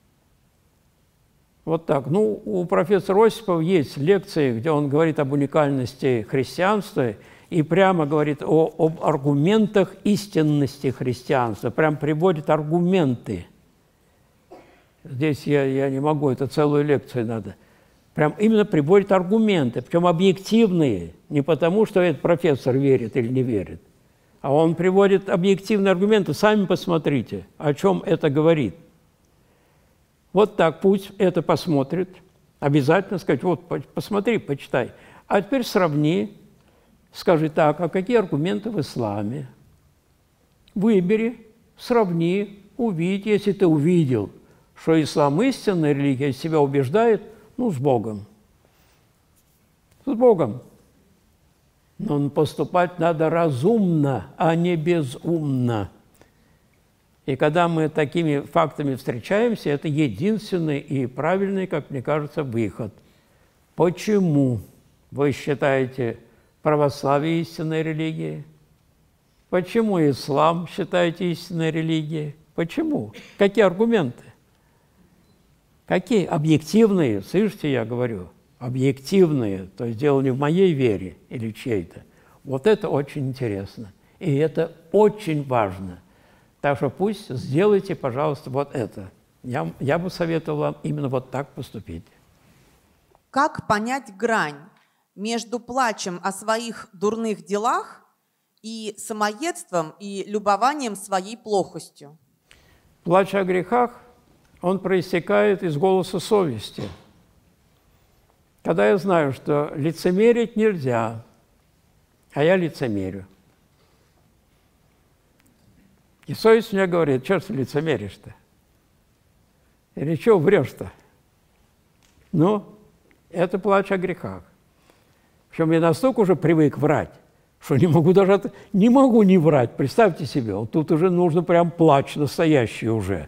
Вот так. Ну, у профессора Осипова есть лекции, где он говорит об уникальности христианства и прямо говорит об аргументах истинности христианства, прям приводит аргументы. Здесь я не могу, это целую лекцию надо. Прям именно приводит аргументы, причем объективные, не потому, что этот профессор верит или не верит, а он приводит объективные аргументы. Сами посмотрите, о чем это говорит. Вот так, пусть это посмотрит, обязательно сказать, вот посмотри, почитай. А теперь сравни, скажи так, а какие аргументы в исламе? Выбери, сравни, увидь, если ты увидел, что ислам истинная религия, себя убеждает, ну, с Богом. С Богом. Но поступать надо разумно, а не безумно. И когда мы такими фактами встречаемся, это единственный и правильный, как мне кажется, выход. Почему вы считаете православие истинной религией? Почему ислам считаете истинной религией? Почему? Какие аргументы? Какие? Объективные, слышите, я говорю, объективные, то есть дело не в моей вере или чьей-то. Вот это очень интересно, и это очень важно. Так что пусть сделайте, пожалуйста, вот это. Я бы советовал вам именно вот так поступить. Как понять грань между плачем о своих дурных делах и самоедством и любованием своей плохостью? Плач о грехах, он проистекает из голоса совести. Когда я знаю, что лицемерить нельзя, а я лицемерю. И совесть мне говорит, что ты лицемеришь-то? Или что врешь-то? Ну, это плач о грехах. Причем я настолько уже привык врать, что не могу даже не могу не врать. Представьте себе, вот тут уже нужно прям плач настоящий уже.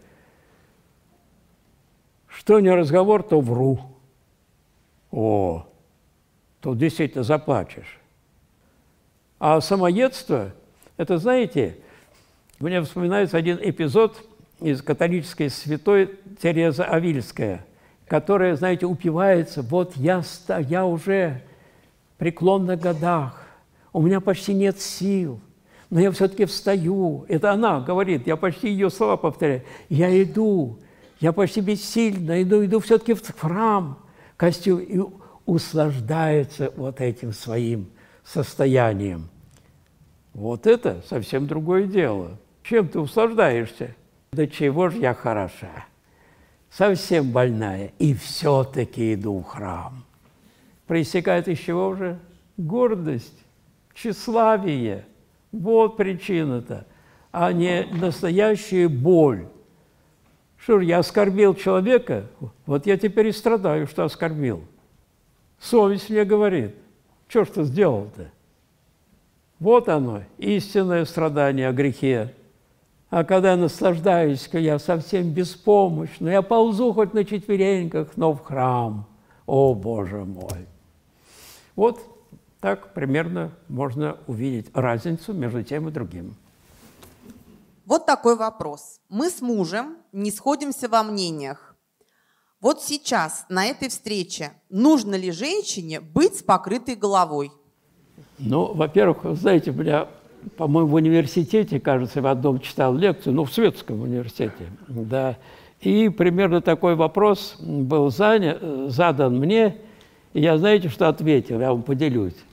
Что не разговор, то вру. О, тут действительно заплачешь. А самоедство, это, знаете, мне вспоминается один эпизод из католической святой Терезы Авильская, которая, знаете, упивается, вот я уже в преклонных годах, у меня почти нет сил, но я все-таки встаю. Это она говорит, я почти ее слова повторяю. Я иду, я почти бессильно, иду все-таки в храм, костюм, и услаждается вот этим своим состоянием. Вот это совсем другое дело. Чем ты услаждаешься? Да чего же я хороша, совсем больная, и все-таки иду в храм. Проистекает из чего же? Гордость, тщеславие. Вот причина-то, а не настоящая боль. Что ж, я оскорбил человека, вот я теперь и страдаю, что оскорбил. Совесть мне говорит, что ж ты сделал-то? Вот оно, истинное страдание о грехе. А когда я наслаждаюсь, я совсем беспомощна, я ползу хоть на четвереньках, но в храм. О, Боже мой! Вот так примерно можно увидеть разницу между тем и другим. Вот такой вопрос. Мы с мужем не сходимся во мнениях. Вот сейчас на этой встрече нужно ли женщине быть с покрытой головой? Ну, во-первых, знаете, меня, по-моему, в университете, кажется, в одном читал лекцию, ну, в Светском университете, да, и примерно такой вопрос был задан мне, и я, знаете, что ответил, я вам поделюсь.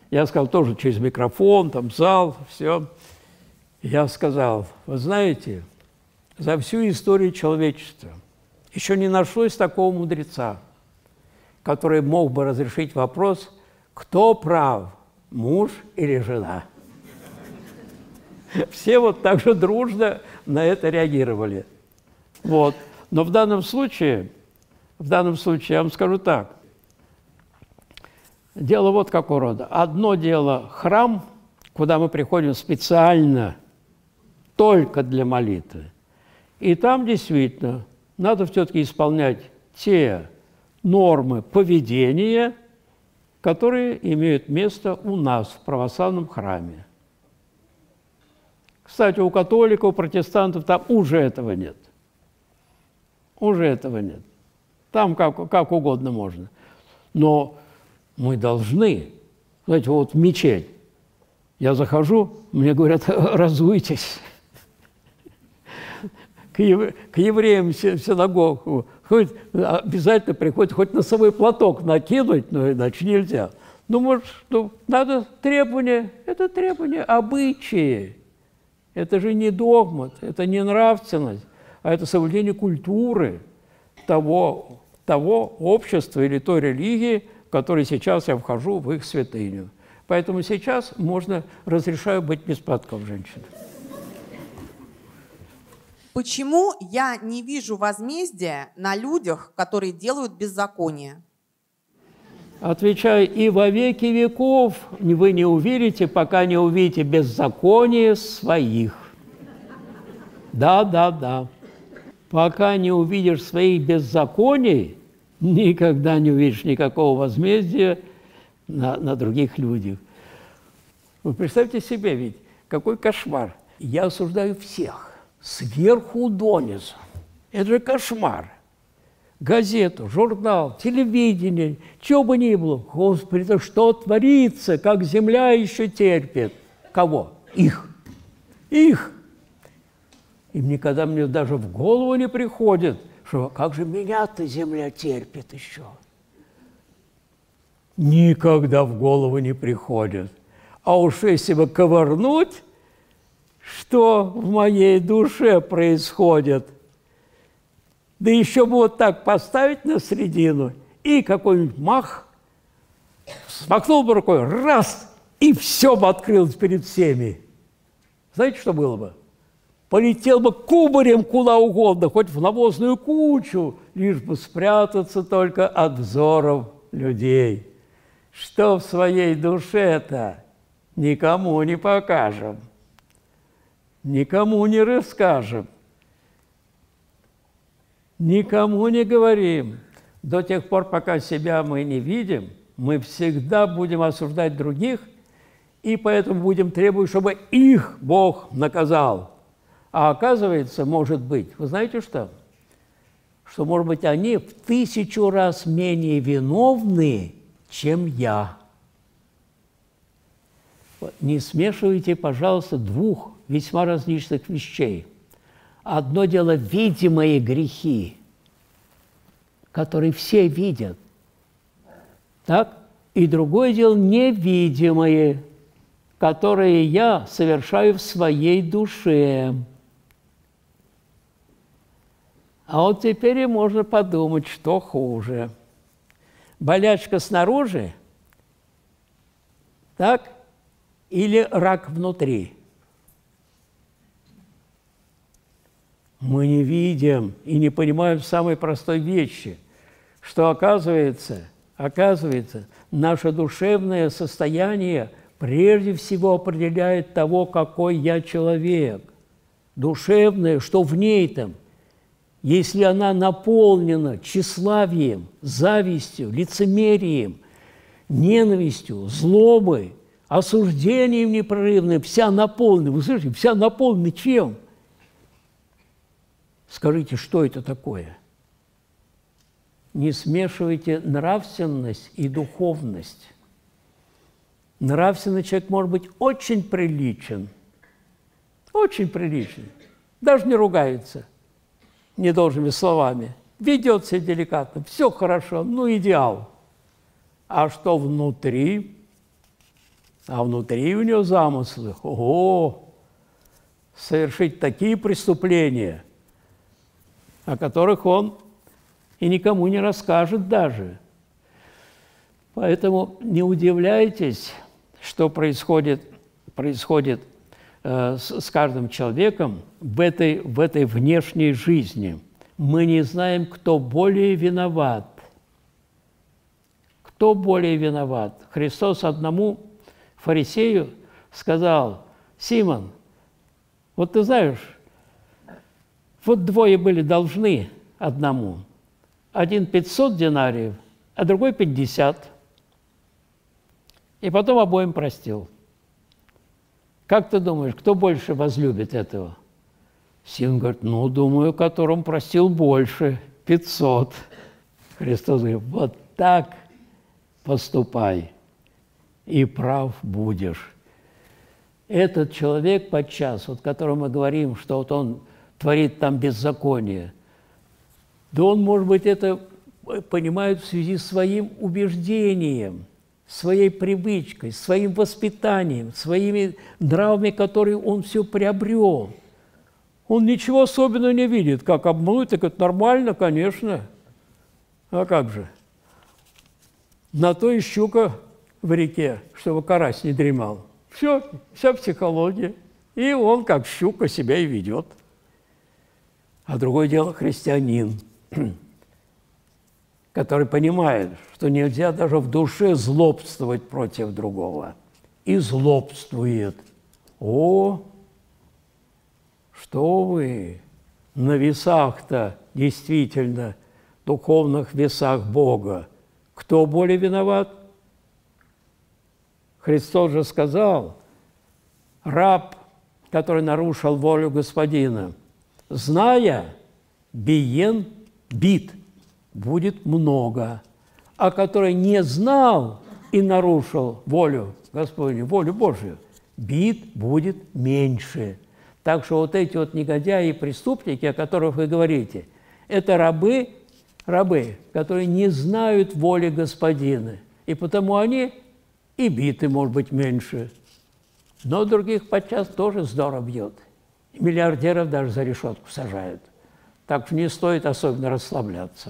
Я сказал тоже через микрофон, там зал, все. Я сказал, вы знаете, за всю историю человечества еще не нашлось такого мудреца, который мог бы разрешить вопрос, кто прав, муж или жена. Все вот так же дружно на это реагировали. Вот. Но в данном случае я вам скажу так. Дело вот какого рода. Одно дело храм, куда мы приходим специально только для молитвы. И там действительно надо все-таки исполнять те нормы поведения, которые имеют место у нас в православном храме. Кстати, у католиков, у протестантов там уже этого нет. Уже этого нет. Там как угодно можно. Но мы должны, знаете, вот в мечеть я захожу, мне говорят, разуйтесь. К евреям в синагогу хоть обязательно приходит, хоть носовой платок накинуть, но иначе нельзя. Ну, может, надо требования, это требования, обычаи. Это же не догмат, это не нравственность, а это соблюдение культуры того общества или той религии, в которой сейчас я вхожу в их святыню. Поэтому сейчас разрешаю быть без платков женщин. Почему я не вижу возмездия на людях, которые делают беззаконие? Отвечаю, и во веки веков вы не увидите, пока не увидите беззаконие своих. Да. Пока не увидишь своих беззаконий, никогда не увидишь никакого возмездия на других людях. Вы представьте себе, ведь какой кошмар. Я осуждаю всех, сверху донизу. Это же кошмар. Газету, журнал, телевидение, чего бы ни было. Господи, это что творится, как земля еще терпит. Кого? Их. Их. И никогда мне даже в голову не приходит, что как же меня-то земля терпит еще. Никогда в голову не приходит. А уж если бы ковырнуть, что в моей душе происходит, да еще бы вот так поставить на середину, и какой-нибудь мах, смахнул бы рукой, раз, и все бы открылось перед всеми. Знаете, что было бы? Полетел бы кубарем куда угодно, хоть в навозную кучу, лишь бы спрятаться только от взоров людей. Что в своей душе-то никому не покажем, никому не расскажем, никому не говорим. До тех пор, пока себя мы не видим, мы всегда будем осуждать других, и поэтому будем требовать, чтобы их Бог наказал. А оказывается, может быть, вы знаете что? Что, может быть, они в 1000 раз менее виновны, чем я. Не смешивайте, пожалуйста, двух весьма различных вещей. Одно дело видимые грехи, которые все видят, так? И другое дело невидимые, которые я совершаю в своей душе. А вот теперь и можно подумать, что хуже. Болячка снаружи, так? Или рак внутри? Мы не видим и не понимаем самой простой вещи, что оказывается, наше душевное состояние прежде всего определяет того, какой я человек. Душевное, что в ней там, если она наполнена тщеславием, завистью, лицемерием, ненавистью, злобой, осуждением непрерывным, вся наполнена, вы слышите, вся наполнена чем? Скажите, что это такое? Не смешивайте нравственность и духовность. Нравственный человек может быть очень приличен, даже не ругается недолжными словами, ведет себя деликатно, все хорошо, ну идеал. А что внутри? А внутри у него замыслы, ого, совершить такие преступления, о которых он и никому не расскажет даже. Поэтому не удивляйтесь, что происходит с каждым человеком в этой внешней жизни. Мы не знаем, кто более виноват. Кто более виноват? Христос одному фарисею сказал: «Симон, вот ты знаешь, вот двое были должны одному. Один 500 динариев, а другой 50. И потом обоим простил. Как ты думаешь, кто больше возлюбит этого?» Симон говорит: «Ну, думаю, которому простил больше, 500. Христос говорит: «Вот так поступай, и прав будешь». Этот человек подчас, вот которому мы говорим, что вот он творит там беззаконие, да он, может быть, это понимает в связи с своим убеждением, своей привычкой, своим воспитанием, своими нравами, которые он все приобрел. Он ничего особенного не видит, как обмануть, так это нормально, конечно. А как же? На то и щука в реке, чтобы карась не дремал. Все, вся психология. И он, как щука, себя и ведет. А другое дело христианин, который понимает, что нельзя даже в душе злобствовать против другого. И злобствует. О, что вы, на весах-то, действительно, духовных весах Бога, кто более виноват? Христос же сказал: раб, который нарушил волю господина, зная, биен бит, будет много, а который не знал и нарушил волю Господню, волю Божию, бит будет меньше. Так что вот эти вот негодяи и преступники, о которых вы говорите, это рабы, которые не знают воли господина, и потому они и биты, может быть, меньше. Но других подчас тоже здорово бьет. И миллиардеров даже за решетку сажают. Так что не стоит особенно расслабляться.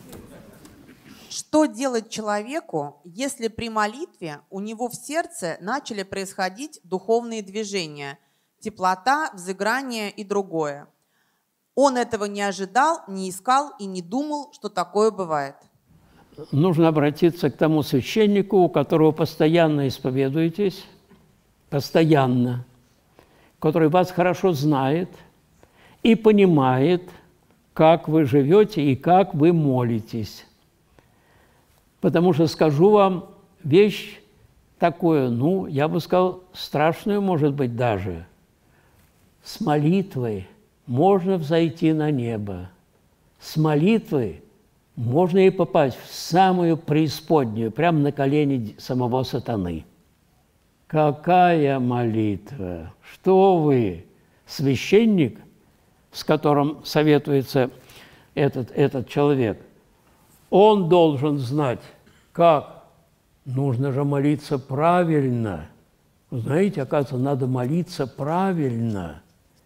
Что делать человеку, если при молитве у него в сердце начали происходить духовные движения, теплота, взыграние и другое? Он этого не ожидал, не искал и не думал, что такое бывает. Нужно обратиться к тому священнику, у которого постоянно исповедуетесь, постоянно, который вас хорошо знает и понимает, как вы живете и как вы молитесь. Потому что скажу вам вещь такую, я бы сказал, страшную, может быть, даже. С молитвой можно взойти на небо. С молитвой можно и попасть в самую преисподнюю, прямо на колени самого сатаны. Какая молитва! Что вы, священник, с которым советуется этот человек, он должен знать, как. Нужно же молиться правильно. Вы знаете, оказывается, надо молиться правильно.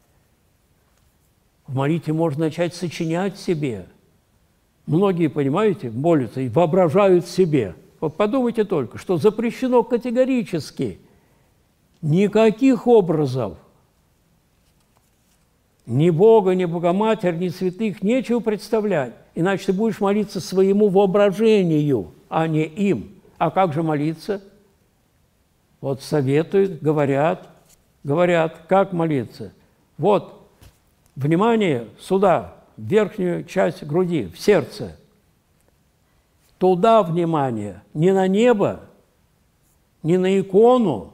В молитве можно начать сочинять себе. Многие, понимаете, молятся и воображают себе. Вот подумайте только, что запрещено категорически. Никаких образов. Ни Бога, ни Богоматерь, ни святых нечего представлять. Иначе ты будешь молиться своему воображению, а не им. А как же молиться? Вот советуют, говорят, как молиться. Вот, внимание, сюда, в верхнюю часть груди, в сердце. Туда внимание, не на небо, не на икону,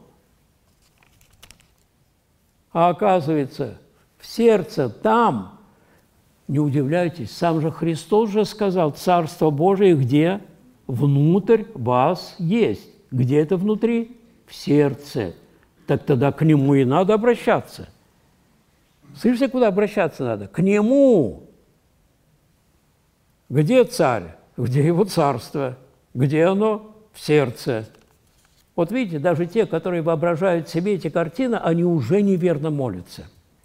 а оказывается, в сердце там. Не удивляйтесь, сам же Христос же сказал: Царство Божие где? Внутрь вас есть. Где это внутри? В сердце. Так тогда к Нему и надо обращаться. Слышите, куда обращаться надо? К Нему. Где Царь? Где Его Царство? Где оно? В сердце. Вот видите, даже те, которые воображают себе эти картины, они уже неверно молятся.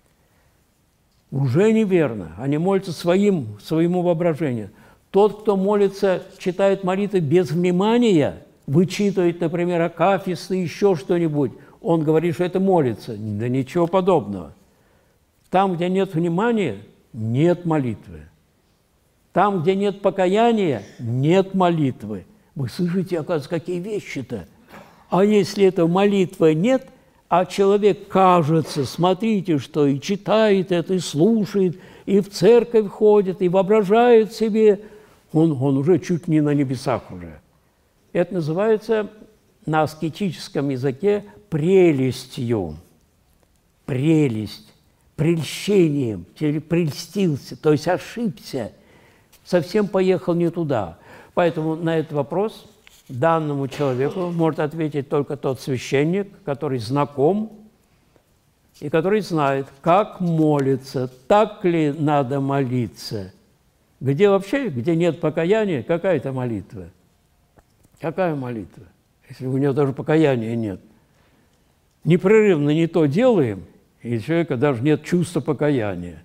Уже неверно. Они молятся своему воображению. Тот, кто молится, читает молитвы без внимания, вычитывает, например, акафисты, еще что-нибудь, он говорит, что это молится. Да ничего подобного. Там, где нет внимания, нет молитвы. Там, где нет покаяния, нет молитвы. Вы слышите, оказывается, какие вещи-то? А если этой молитвы нет, а человек, кажется, смотрите, что и читает это, и слушает, и в церковь ходит, и воображает себе, он уже чуть не на небесах уже. Это называется на аскетическом языке прелестью. Прелесть, прельщением, прельстился, то есть ошибся, совсем поехал не туда. Поэтому на этот вопрос данному человеку может ответить только тот священник, который знаком и который знает, как молиться, так ли надо молиться. Где вообще, где нет покаяния, какая это молитва? Какая молитва, если у него даже покаяния нет? Непрерывно не то делаем, и у человека даже нет чувства покаяния.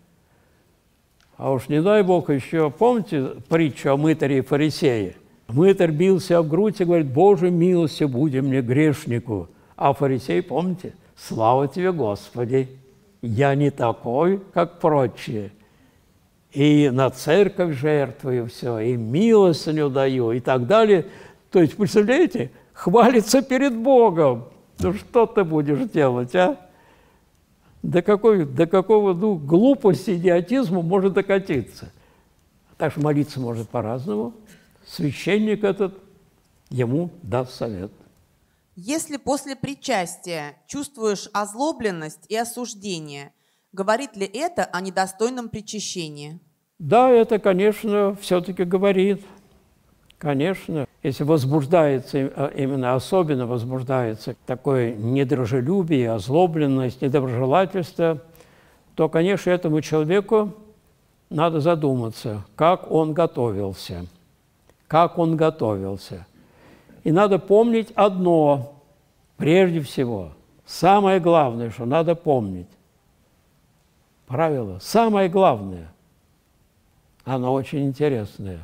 А уж не дай Бог еще, помните притчу о мытаре и фарисее? Мытарь бился в грудь и говорит, «Боже, милостью буди мне, грешнику». А фарисей, помните, «Слава тебе, Господи, я не такой, как прочие. И на церковь жертвую все, и милостыню даю», и так далее. То есть, представляете, хвалится перед Богом. Ну что ты будешь делать, а? До какого глупости, идиотизма может докатиться? Так что молиться может по-разному. Священник этот ему даст совет. Если после причастия чувствуешь озлобленность и осуждение, говорит ли это о недостойном причащении? Да, это, конечно, все-таки говорит. Конечно. Если возбуждается, именно особенно возбуждается такое недружелюбие, озлобленность, недоброжелательство, то, конечно, этому человеку надо задуматься, как он готовился. Как он готовился. И надо помнить одно, прежде всего, самое главное, что надо помнить. Правило, самое главное, оно очень интересное.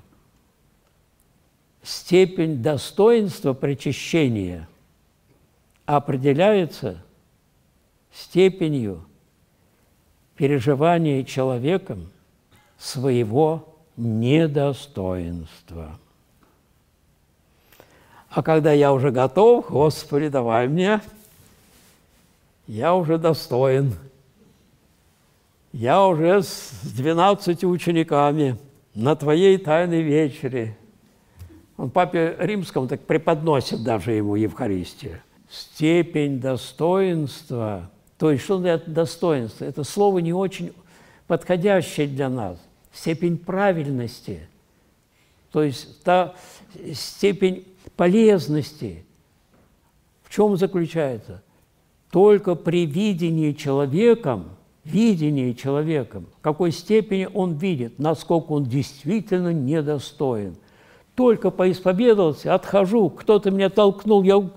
Степень достоинства причащения определяется степенью переживания человеком своего недостоинства. А когда я уже готов, Господи, давай мне, я уже достоин. Я уже с 12 учениками на Твоей тайной вечере. Он Папе Римскому так преподносит даже ему Евхаристию. Степень достоинства. То есть, что это достоинство? Это слово не очень подходящее для нас. Степень правильности. То есть, та степень полезности. В чем заключается? Только при видении человеком, в какой степени он видит, насколько он действительно недостоин. Только поисповедовался, отхожу, кто-то меня толкнул, я...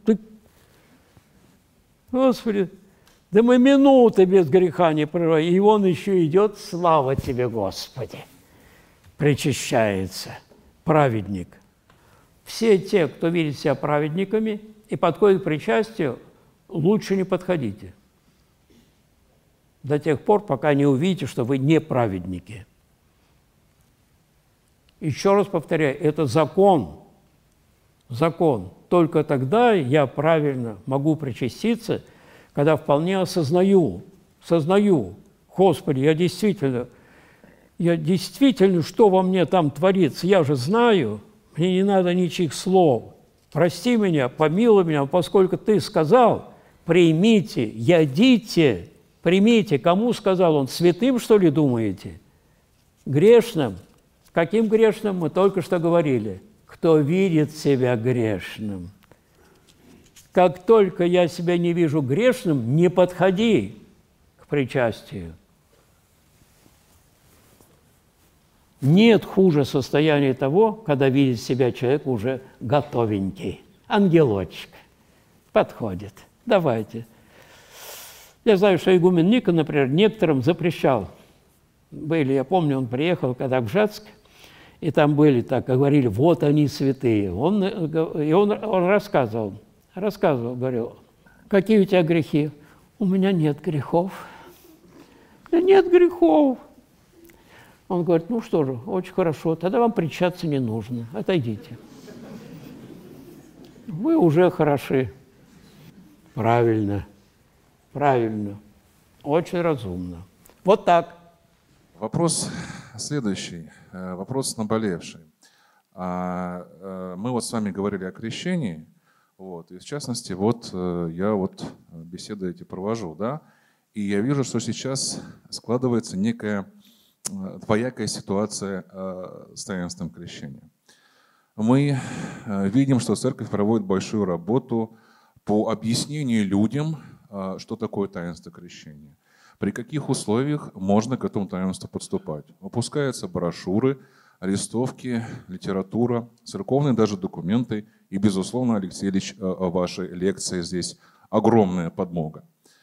Господи, да мы минуты без греха не проживаем, и он еще идет, слава тебе, Господи, причащается, праведник. Все те, кто видит себя праведниками и подходит к причастию, лучше не подходите. До тех пор, пока не увидите, что вы не праведники. Еще раз повторяю, это закон. Закон. Только тогда я правильно могу причаститься, когда вполне сознаю, Господи, я действительно, что во мне там творится, я же знаю, мне не надо ничьих слов. Прости меня, помилуй меня, поскольку Ты сказал, примите, ядите, примите. Кому сказал Он? Святым, что ли, думаете? Грешным. Каким грешным? Мы только что говорили. Кто видит себя грешным. Как только я себя не вижу грешным, не подходи к причастию. Нет хуже состояния того, когда видит себя человек уже готовенький, ангелочек. подходит. Давайте. Я знаю, что игумен Никон, например, некоторым запрещал. Я помню, он приехал когда в Жацк, и там были, так говорили, вот они святые. Он рассказывал, говорил, какие у тебя грехи? У меня нет грехов. Нет грехов. Он говорит, ну что же, очень хорошо, тогда вам причащаться не нужно, отойдите. Вы уже хороши. Правильно, правильно, очень разумно. Вот так. Вопрос следующий, вопрос наболевший. Мы вот с вами говорили о крещении, вот, и в частности, вот я вот беседы эти провожу, да, и я вижу, что сейчас складывается некая двоякая ситуация с таинством крещения. Мы видим, что церковь проводит большую работу по объяснению людям, что такое таинство крещения. При каких условиях можно к этому таинству подступать? Выпускаются брошюры, листовки, литература, церковные даже документы. И, безусловно, Алексей Ильич, вашей лекции здесь огромная подмога.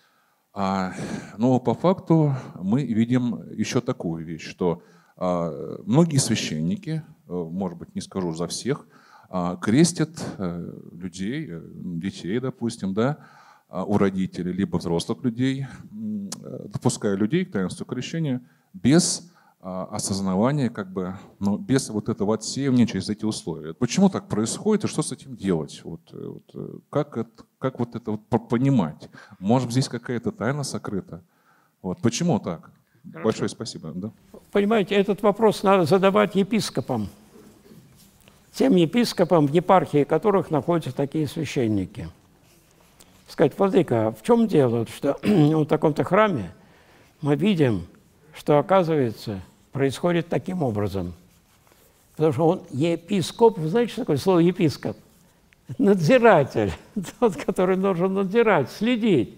Но по факту мы видим еще такую вещь, что многие священники, может быть, не скажу за всех, крестят людей, детей, допустим, да, у родителей, либо взрослых людей, допуская людей к таинству крещения без осознавания, как бы, но без вот этого отсеивания через эти условия. Почему так происходит и что с этим делать? Как вот это вот понимать? Может, здесь какая-то тайна сокрыта? Вот. Почему так? Хорошо. Большое спасибо. Да? Понимаете, этот вопрос надо задавать епископам. Тем епископам, в епархии которых находятся такие священники. Сказать, владыка, в чем дело, что в таком-то храме мы видим, что, оказывается, происходит таким образом. Потому что он епископ, вы знаете, что такое слово епископ? Надзиратель, тот, который должен надзирать, следить.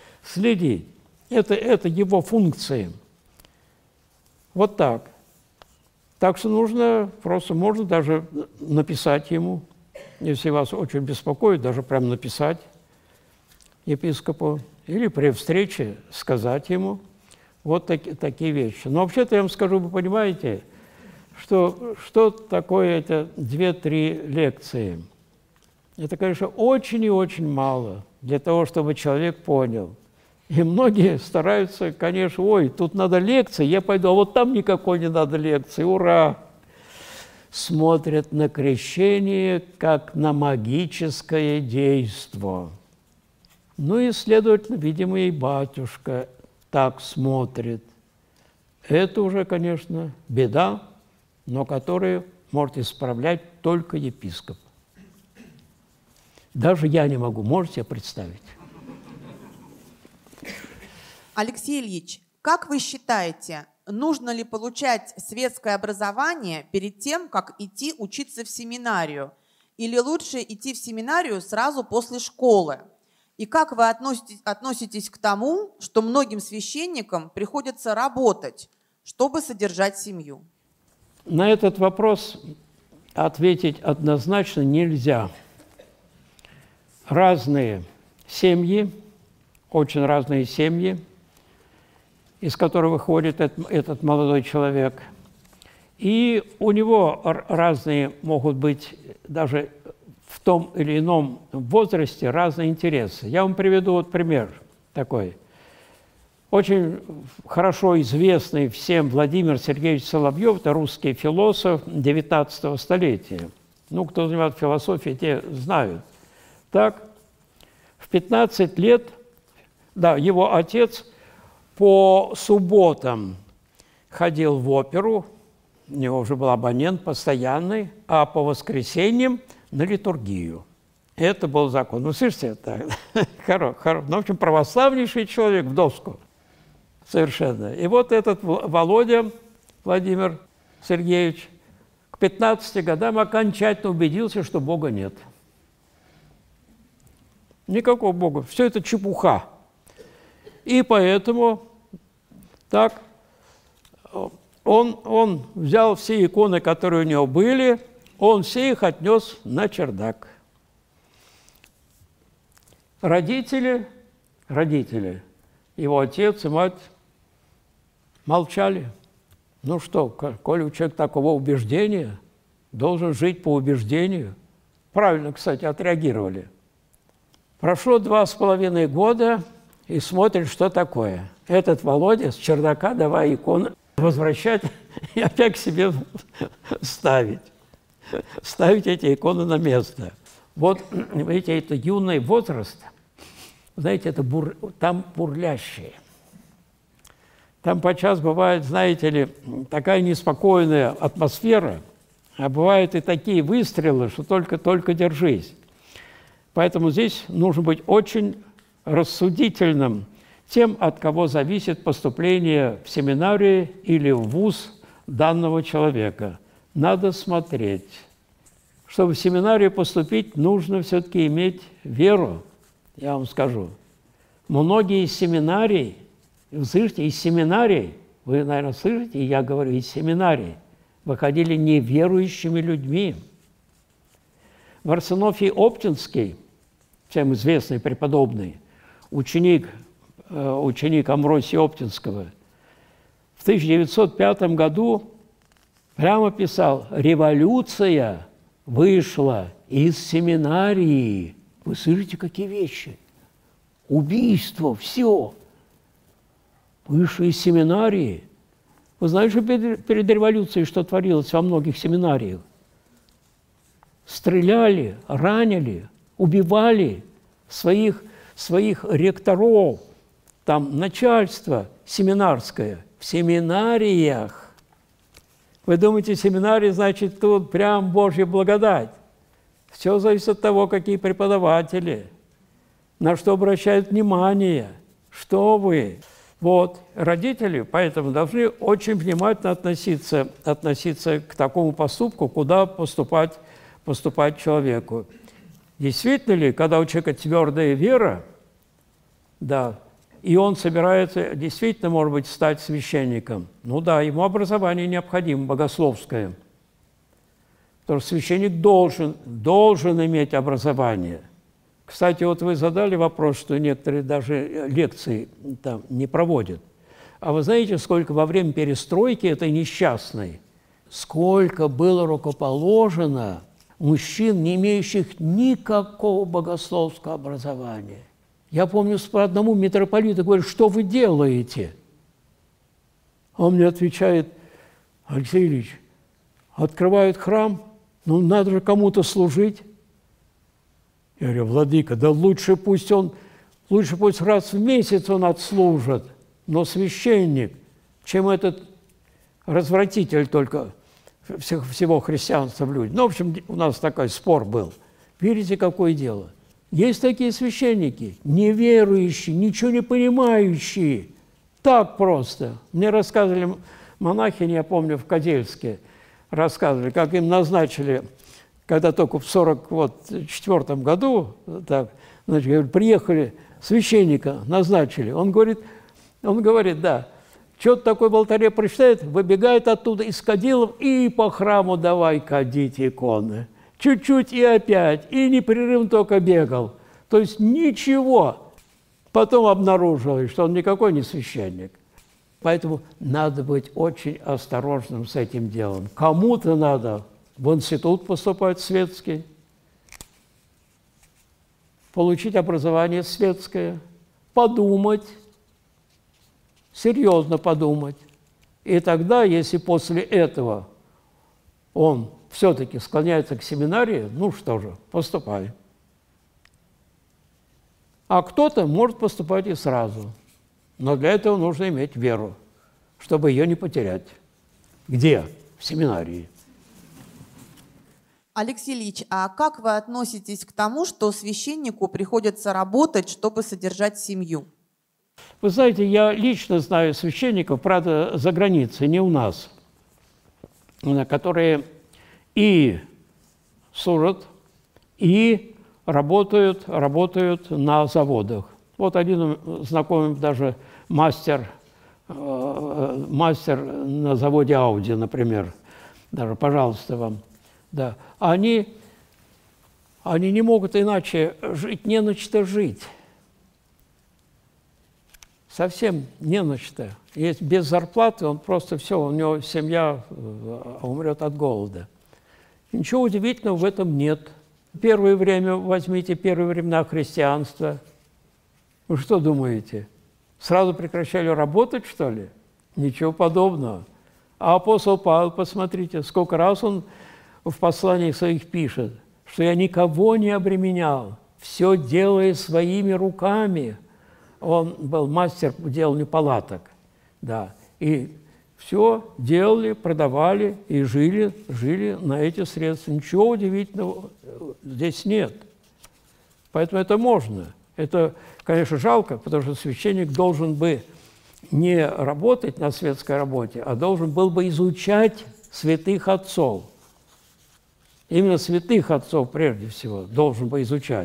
Это его функции. Вот так. Так что можно даже написать ему, если вас очень беспокоит, даже прям написать епископу, или при встрече сказать ему вот такие вещи. Но вообще-то я вам скажу, вы понимаете, что такое это 2-3 лекции? Это, конечно, очень и очень мало для того, чтобы человек понял. И многие стараются, конечно, ой, тут надо лекции, я пойду, а вот там никакой не надо лекции, ура! Смотрят на крещение как на магическое действо. Ну и, следовательно, видимо, и батюшка так смотрит. Это уже, конечно, беда, но которую может исправлять только епископ. Даже я не могу, можете себе представить. Алексей Ильич, как вы считаете, нужно ли получать светское образование перед тем, как идти учиться в семинарию? Или лучше идти в семинарию сразу после школы? И как вы относитесь к тому, что многим священникам приходится работать, чтобы содержать семью? На этот вопрос ответить однозначно нельзя. Разные семьи, очень разные семьи, из которых выходит этот молодой человек. И у него разные могут быть даже в том или ином возрасте разные интересы. Я вам приведу вот пример такой. Очень хорошо известный всем Владимир Сергеевич Соловьев, это русский философ XIX столетия. Ну, кто занимается философией, те знают. Так, в 15 лет, да, его отец по субботам ходил в оперу, у него уже был абонент постоянный, а по воскресеньям на литургию. Это был закон. Ну, слышите, это ну, в общем, православнейший человек в доску. Совершенно. И вот этот Володя Владимир Сергеевич к 15 годам окончательно убедился, что Бога нет. Никакого Бога. Все это чепуха. И поэтому так он взял все иконы, которые у него были, он все их отнес на чердак. Родители, его отец и мать молчали. Ну что, коли у человека такого убеждения, должен жить по убеждению. Правильно, кстати, отреагировали. Прошло 2,5 года, и смотрит, что такое. Этот Володя с чердака давай иконы возвращать и опять к себе ставить. Ставить эти иконы на место. Вот, видите, это юный возраст, знаете, это там бурлящие. Там подчас бывает, знаете ли, такая неспокойная атмосфера, а бывают и такие выстрелы, что только держись. Поэтому здесь нужно быть очень рассудительным тем, от кого зависит поступление в семинарию или в вуз данного человека. Надо смотреть. Чтобы в семинарию поступить, нужно все-таки иметь веру, я вам скажу. Многие из семинарий, вы слышите, из семинарий, вы, наверное, слышите, я говорю, из семинарий, выходили неверующими людьми. Варсонофий Оптинский, всем известный преподобный, ученик Амвросия Оптинского, в 1905 году прямо писал: «Революция вышла из семинарии». Вы слышите, какие вещи? Убийство, все. Вышло из семинарии. Вы знаете, перед революцией что творилось во многих семинариях? Стреляли, ранили, убивали своих ректоров, там начальство семинарское в семинариях. Вы думаете, семинарий, значит, тут прям Божья благодать? Все зависит от того, какие преподаватели, на что обращают внимание, что вы. Вот, родители поэтому должны очень внимательно относиться к такому поступку, куда поступать человеку. Действительно ли, когда у человека твердая вера, да, и он собирается действительно, может быть, стать священником, ну да, ему образование необходимо, богословское. Потому что священник должен иметь образование. Кстати, вот вы задали вопрос, что некоторые даже лекции там не проводят. А вы знаете, сколько во время перестройки этой несчастной, сколько было рукоположено мужчин, не имеющих никакого богословского образования? Я помню, по одному митрополиту говорю: что вы делаете? Он мне отвечает: Алексей Ильич, открывают храм, ну надо же кому-то служить. Я говорю: владыка, да лучше пусть раз в месяц он отслужит, но священник, чем этот развратитель только всего христианства в люди. Ну, в общем, у нас такой спор был. Видите, какое дело? Есть такие священники, неверующие, ничего не понимающие. Так просто. Мне рассказывали монахини, я помню, в Козельске, рассказывали, как им назначили, когда только в 1944 году, так, значит, приехали, священника назначили. Он говорит, да, что-то такое в алтаре прочитает, выбегает оттуда из кадилов и по храму давай кадить иконы. Чуть-чуть и опять, и непрерывно только бегал. То есть ничего. Потом обнаружилось, что он никакой не священник. Поэтому надо быть очень осторожным с этим делом. Кому-то надо в институт поступать светский, получить образование светское, подумать, серьезно подумать. И тогда, если после этого он все-таки склоняется к семинарии, ну что же, поступай. А кто-то может поступать и сразу. Но для этого нужно иметь веру, чтобы ее не потерять. Где? В семинарии. Алексей Ильич, а как вы относитесь к тому, что священнику приходится работать, чтобы содержать семью? Вы знаете, я лично знаю священников, правда, за границей, не у нас, которые и служат, и работают на заводах. Вот один знакомый даже мастер на заводе Audi, например, даже, пожалуйста, вам. Да. Они Они не могут иначе жить, не на что жить. Совсем не на что. Есть без зарплаты, он просто все, у него семья умрет от голода. Ничего удивительного в этом нет. Первое время, возьмите первые времена христианства. Вы что думаете? Сразу прекращали работать, что ли? Ничего подобного. А апостол Павел, посмотрите, сколько раз он в посланиях своих пишет, что я никого не обременял, все делая своими руками. Он был мастер по деланию палаток, да, и все делали, продавали и жили на эти средства. Ничего удивительного здесь нет. Поэтому это можно. Это, конечно, жалко, потому что священник должен бы не работать на светской работе, а должен был бы изучать святых отцов. Именно святых отцов, прежде всего, должен бы изучать.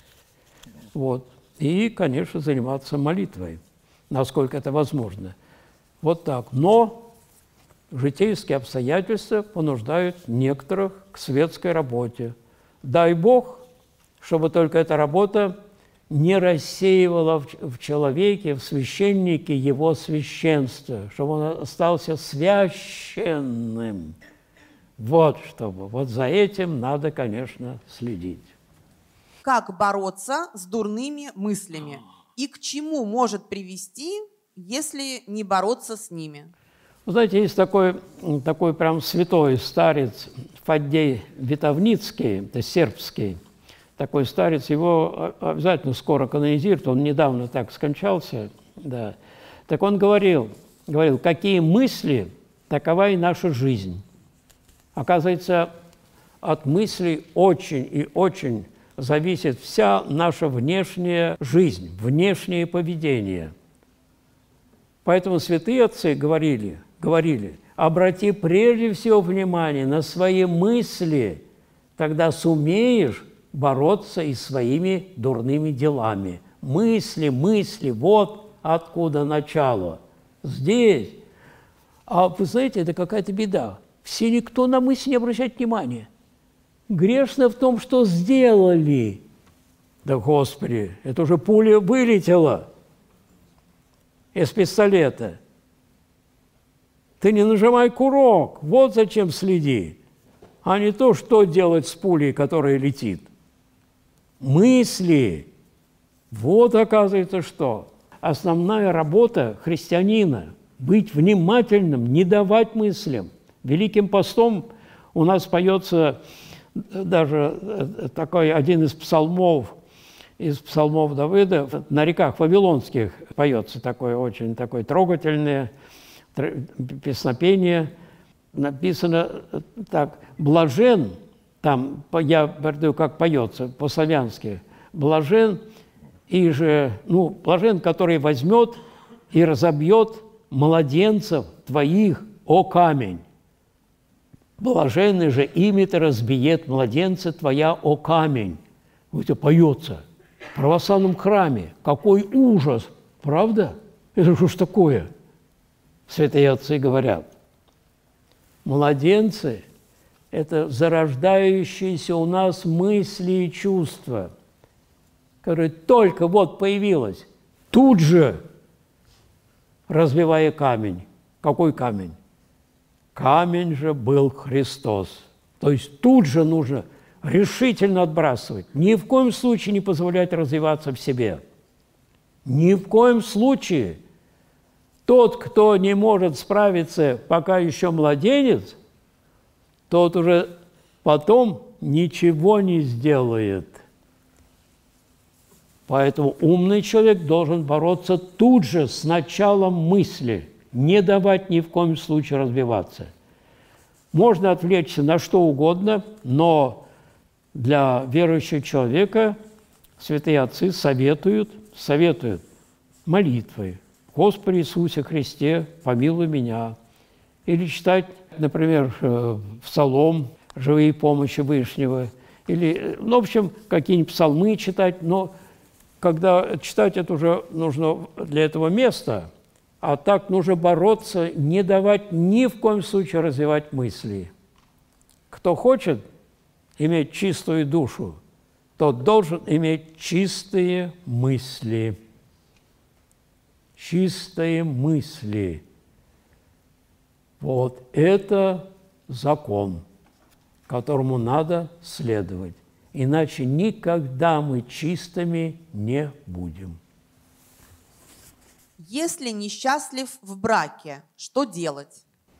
Вот. И, конечно, заниматься молитвой, насколько это возможно. Вот так. Но житейские обстоятельства понуждают некоторых к светской работе. Дай Бог, чтобы только эта работа не рассеивала в человеке, в священнике его священство, чтобы он остался священным. Вот чтобы. Вот за этим надо, конечно, следить. Как бороться с дурными мыслями? И к чему может привести, если не бороться с ними? Вы знаете, есть такой прям святой старец Фаддей Витовницкий, это сербский, такой старец, его обязательно скоро канонизируют, он недавно так скончался, да. Так он говорил, какие мысли, такова и наша жизнь. Оказывается, от мыслей очень и очень зависит вся наша внешняя жизнь, внешнее поведение. Поэтому святые отцы говорили, обрати прежде всего внимание на свои мысли, тогда сумеешь бороться и своими дурными делами. Мысли, вот откуда начало. Здесь. А вы знаете, это какая-то беда. Все никто на мысли не обращает внимания. Грешно в том, что сделали. Да, Господи, это уже пуля вылетела из пистолета. Ты не нажимай курок, вот зачем следи, а не то, что делать с пулей, которая летит. Мысли. Вот, оказывается, что. Основная работа христианина – быть внимательным, не давать мыслям. Великим постом у нас поется даже такой один из псалмов Давида, на реках Вавилонских поется такое очень такое трогательное песнопение. Написано так: «Блажен», там я говорю, как поется по-славянски, «блажен, блажен, который возьмет и разобьет младенцев твоих, о камень. Блаженный же ими-то разбиет младенца твоя, о камень». Это поется в православном храме. Какой ужас! Правда? Это что ж такое? Святые отцы говорят. Младенцы – это зарождающиеся у нас мысли и чувства, которые только вот появилось, тут же разбивая камень. Какой камень? Камень же был Христос. То есть тут же нужно решительно отбрасывать. Ни в коем случае не позволять развиваться в себе. Ни в коем случае. Тот, кто не может справиться, пока еще младенец, тот уже потом ничего не сделает. Поэтому умный человек должен бороться тут же с началом мысли, не давать ни в коем случае разбиваться. Можно отвлечься на что угодно, но для верующего человека святые отцы советуют молитвой. «Господи Иисусе Христе, помилуй меня». Или читать, например, псалом «Живые помощи Вышнего». Или, в общем, какие-нибудь псалмы читать. Но когда читать, это уже нужно для этого места. А так нужно бороться, не давать ни в коем случае развивать мысли. Кто хочет иметь чистую душу, тот должен иметь чистые мысли. Чистые мысли. Вот это закон, которому надо следовать. Иначе никогда мы чистыми не будем. Если несчастлив в браке, что делать?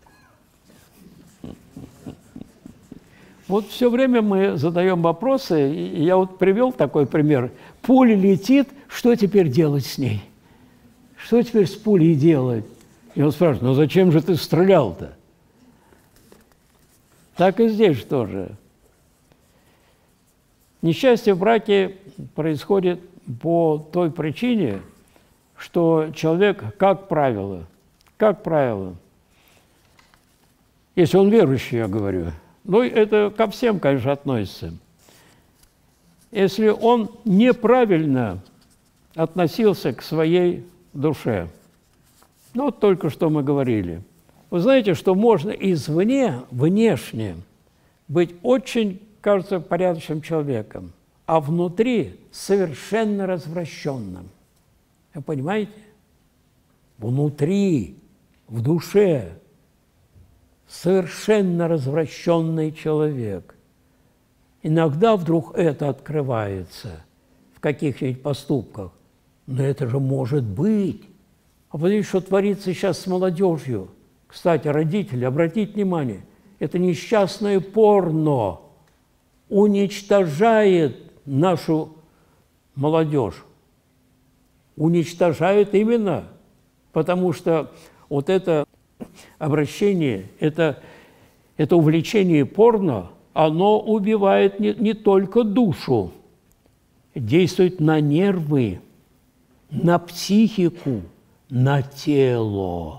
Вот все время мы задаем вопросы, и я вот привел такой пример. Пуля летит, что теперь делать с ней? Что теперь с пулей делать? И он спрашивает, ну зачем же ты стрелял-то? Так и здесь тоже. Несчастье в браке происходит по той причине, что человек, как правило, если он верующий, я говорю, ну это ко всем, конечно, относится. Если он неправильно относился к своей душе, ну вот только что мы говорили, вы знаете, что можно извне, внешне быть очень, кажется, порядочным человеком, а внутри совершенно развращенным. Вы понимаете? Внутри, в душе совершенно развращенный человек. Иногда вдруг это открывается в каких-нибудь поступках. Но это же может быть. А посмотрите, что творится сейчас с молодежью. Кстати, родители, обратите внимание, это несчастное порно уничтожает нашу молодежь. Уничтожает именно, потому что вот это обращение, это увлечение порно, оно убивает не только душу, действует на нервы, на психику, на тело.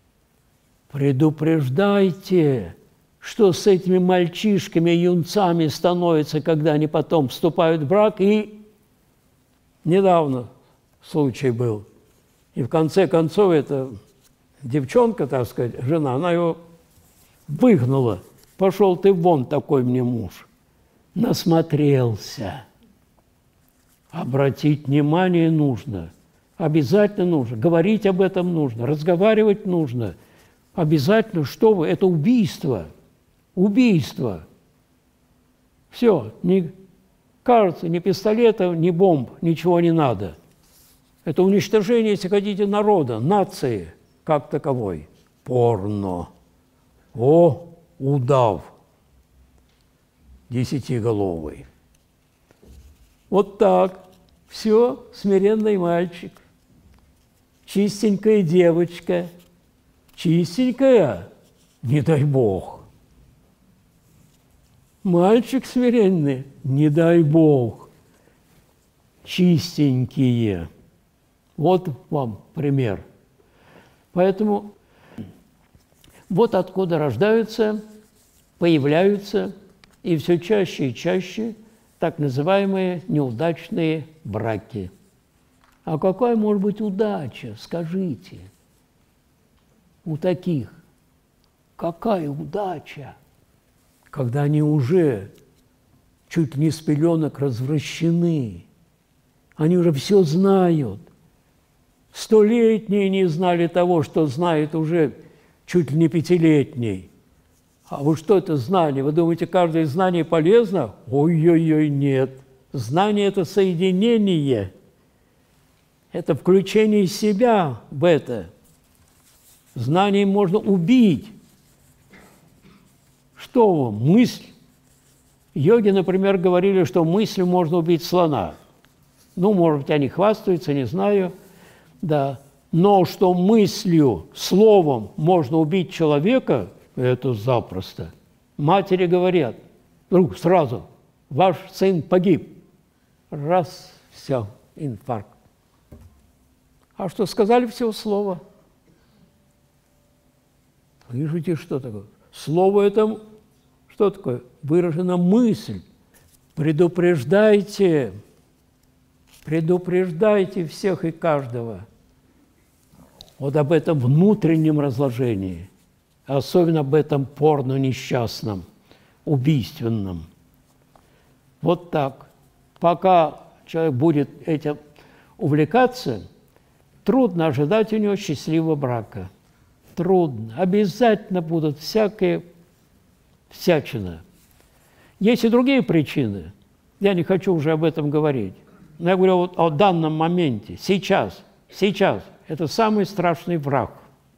Предупреждайте, что с этими мальчишками, юнцами становится, когда они потом вступают в брак. И недавно случай был. И в конце концов эта девчонка, так сказать, жена, она его выгнала. Пошел ты вон, такой мне муж. Насмотрелся. Обратить внимание нужно. Обязательно нужно. Говорить об этом нужно. Разговаривать нужно. Обязательно, что вы, это убийство. Убийство. Все, кажется, ни пистолетов, ни бомб, ничего не надо. Это уничтожение, если хотите, народа, нации как таковой. Порно. О, удав десятиголовый. Вот так. Все, смиренный мальчик. Чистенькая девочка. Чистенькая, не дай бог. Мальчик смиренный, не дай бог. Чистенькие. Вот вам пример. Поэтому вот откуда рождаются, появляются и все чаще и чаще так называемые неудачные браки. А какая может быть удача, скажите, у таких? Какая удача, когда они уже чуть ли не с пеленок развращены, они уже все знают. Столетние не знали того, что знает уже чуть ли не пятилетний. А вы что это знали? Вы думаете, каждое знание полезно? Ой-ой-ой, нет. Знание – это соединение, это включение себя в это. Знанием можно убить. Что мысль? Йоги, например, говорили, что мыслью можно убить слона. Ну, может быть, они хвастаются, не знаю. Да. Но что мыслью, словом можно убить человека, это запросто. Матери говорят, вдруг сразу, ваш сын погиб. Раз, все, инфаркт. А что сказали всего слова? Слышите, что такое? Слово это, что такое? Выражена мысль. Предупреждайте, предупреждайте всех и каждого. Вот об этом внутреннем разложении, особенно об этом порно несчастном, убийственном. Вот так. пока человек будет этим увлекаться, трудно ожидать у него счастливого брака. Трудно. Обязательно будут всякие всячина. Есть и другие причины. Я не хочу уже об этом говорить. Но я говорю вот о данном моменте. Сейчас. Это самый страшный враг.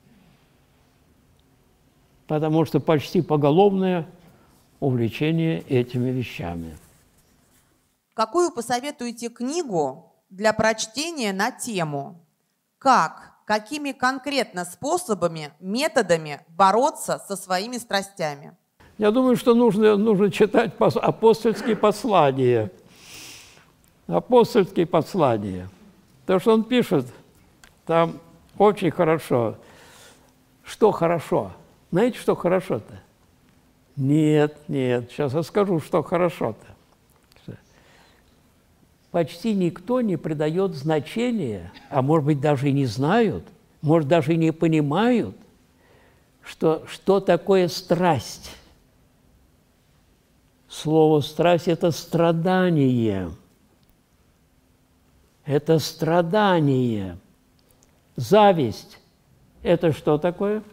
Потому что почти поголовное увлечение этими вещами. Какую посоветуете книгу для прочтения на тему какими конкретно способами, методами бороться со своими страстями? Я думаю, что нужно читать апостольские послания. Апостольские послания. То, что он пишет, там очень хорошо. Что хорошо? Знаете, что хорошо-то? Нет, сейчас я скажу, что хорошо-то. Почти никто не придает значения, а может быть, даже и не знают, может, даже и не понимают, что такое страсть. Слово «страсть» – это страдание. Это страдание. Зависть – это что такое?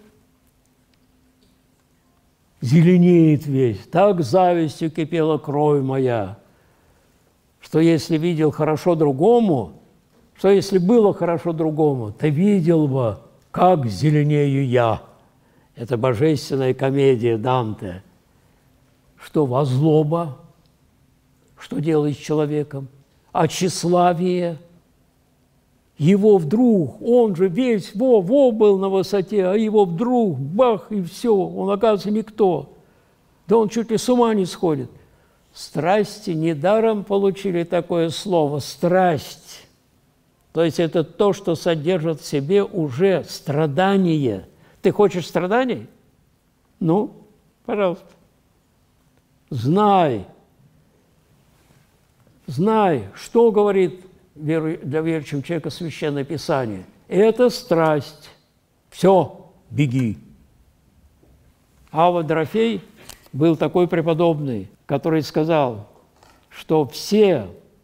Зеленеет весь. Так завистью кипела кровь моя, что если видел хорошо другому, что если было хорошо другому, то видел бы, как зеленею я. Это божественная комедия Данте. Что возлоба, что делает с человеком, а тщеславие. Его вдруг, он же весь был на высоте, а его вдруг, бах, и все, он, оказывается, никто. Да он чуть ли с ума не сходит. Страсти недаром получили такое слово «страсть». То есть это то, что содержит в себе уже страдание. Ты хочешь страданий? Ну, пожалуйста. Знай, что говорит для верующего человека Священное Писание. Это страсть. Все, беги. Авва Дорофей был такой преподобный, который сказал, что все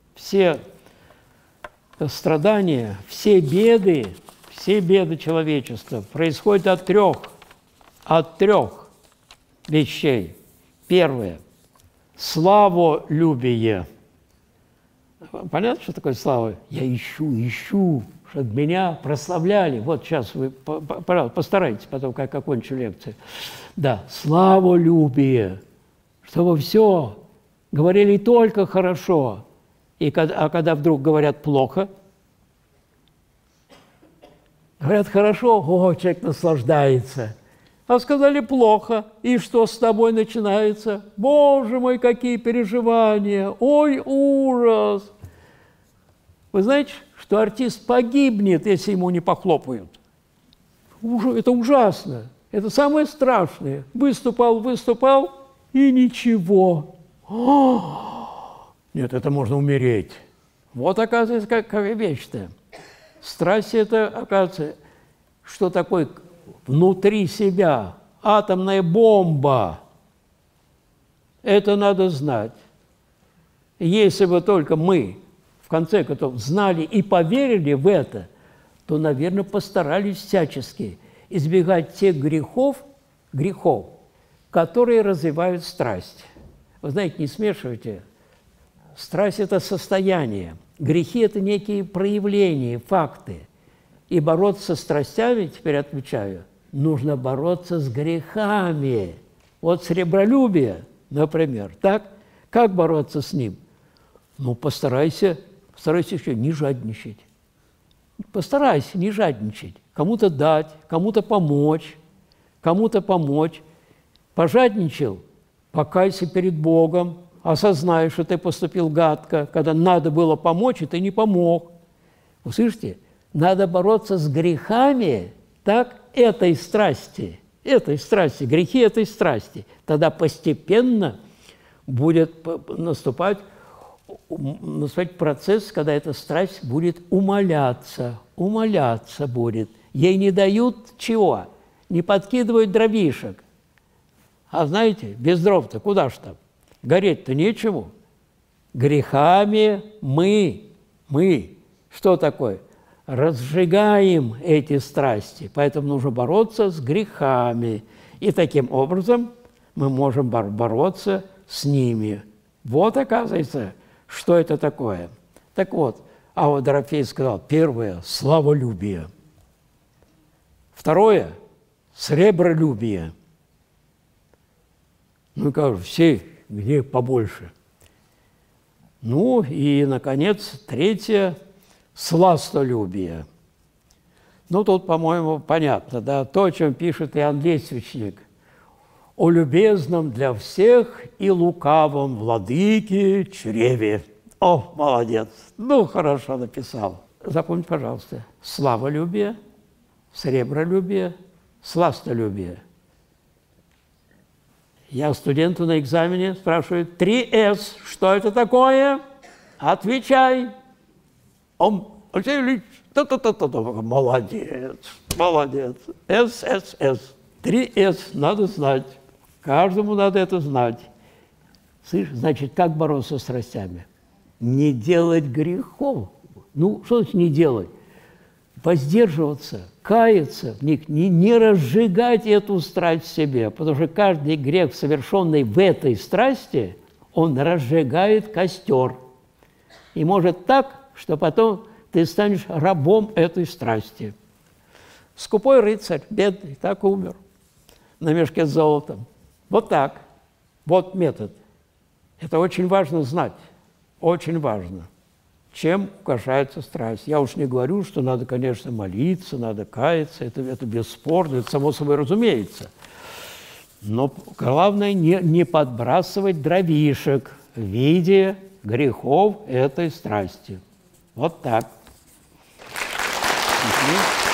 страдания, все беды человечества происходят от трех вещей. Первое – славолюбие. Понятно, что такое слава? Я ищу, чтобы меня прославляли. Вот сейчас вы, пожалуйста, постарайтесь потом, как окончу лекцию. Да, славолюбие, чтобы все говорили только хорошо. А когда вдруг говорят плохо, говорят хорошо, человек наслаждается. А сказали плохо, и что с тобой начинается? Боже мой, какие переживания! Ой, ужас! Вы знаете, что артист погибнет, если ему не похлопают? Это ужасно. Это самое страшное. Выступал, и ничего. Нет, это можно умереть. Вот, оказывается, какая вещь-то. Страсть – это, оказывается, что такое внутри себя атомная бомба. Это надо знать. Если бы только мы, в конце концов, знали и поверили в это, то, наверное, постарались всячески избегать тех грехов, которые развивают страсть. Вы знаете, не смешивайте. Страсть – это состояние. Грехи – это некие проявления, факты. И бороться со страстями, теперь отвечаю, нужно бороться с грехами. Вот сребролюбие, например, так? Как бороться с ним? Ну, постарайся еще не жадничать. Постарайся не жадничать. Кому-то дать, кому-то помочь. Пожадничал, покайся перед Богом, осознай, что ты поступил гадко, когда надо было помочь, и ты не помог. Вы слышите? Надо бороться с грехами, так, этой страсти, грехи этой страсти. Тогда постепенно будет наступать процесс, когда эта страсть будет умаляться будет. Ей не дают чего? Не подкидывают дровишек. А знаете, без дров-то куда ж там? Гореть-то нечему. Грехами мы, что такое? Разжигаем эти страсти, поэтому нужно бороться с грехами. И таким образом мы можем бороться с ними. Вот, оказывается, что это такое. Так вот, Авва Дорофей сказал, первое – славолюбие. Второе – сребролюбие. Ну, как же, все, где побольше. Ну, и, наконец, третье – сластолюбие. Ну, тут, по-моему, понятно, да, то, о чем пишет Иоанн Лествичник. «О любезном для всех и лукавом владыке чреве». О, молодец! Ну, хорошо написал. Запомните, пожалуйста, славолюбие, сребролюбие, сластолюбие. Я студенту на экзамене спрашиваю, 3С, что это такое? Отвечай. Он, Алексей Ильич, молодец, молодец. ССС. 3С надо знать. Каждому надо это знать. Слышь, значит, как бороться с страстями? Не делать грехов. Ну, что значит не делать? Воздерживаться, каяться в них, не разжигать эту страсть в себе, потому что каждый грех, совершенный в этой страсти, он разжигает костер. И может так, что потом ты станешь рабом этой страсти. Скупой рыцарь, бедный, так умер на мешке с золотом. Вот так. Вот метод. Это очень важно знать. Очень важно. Чем угошается страсть. Я уж не говорю, что надо, конечно, молиться, надо каяться. Это бесспорно, это само собой разумеется. Но главное не подбрасывать дровишек в виде грехов этой страсти. Вот так.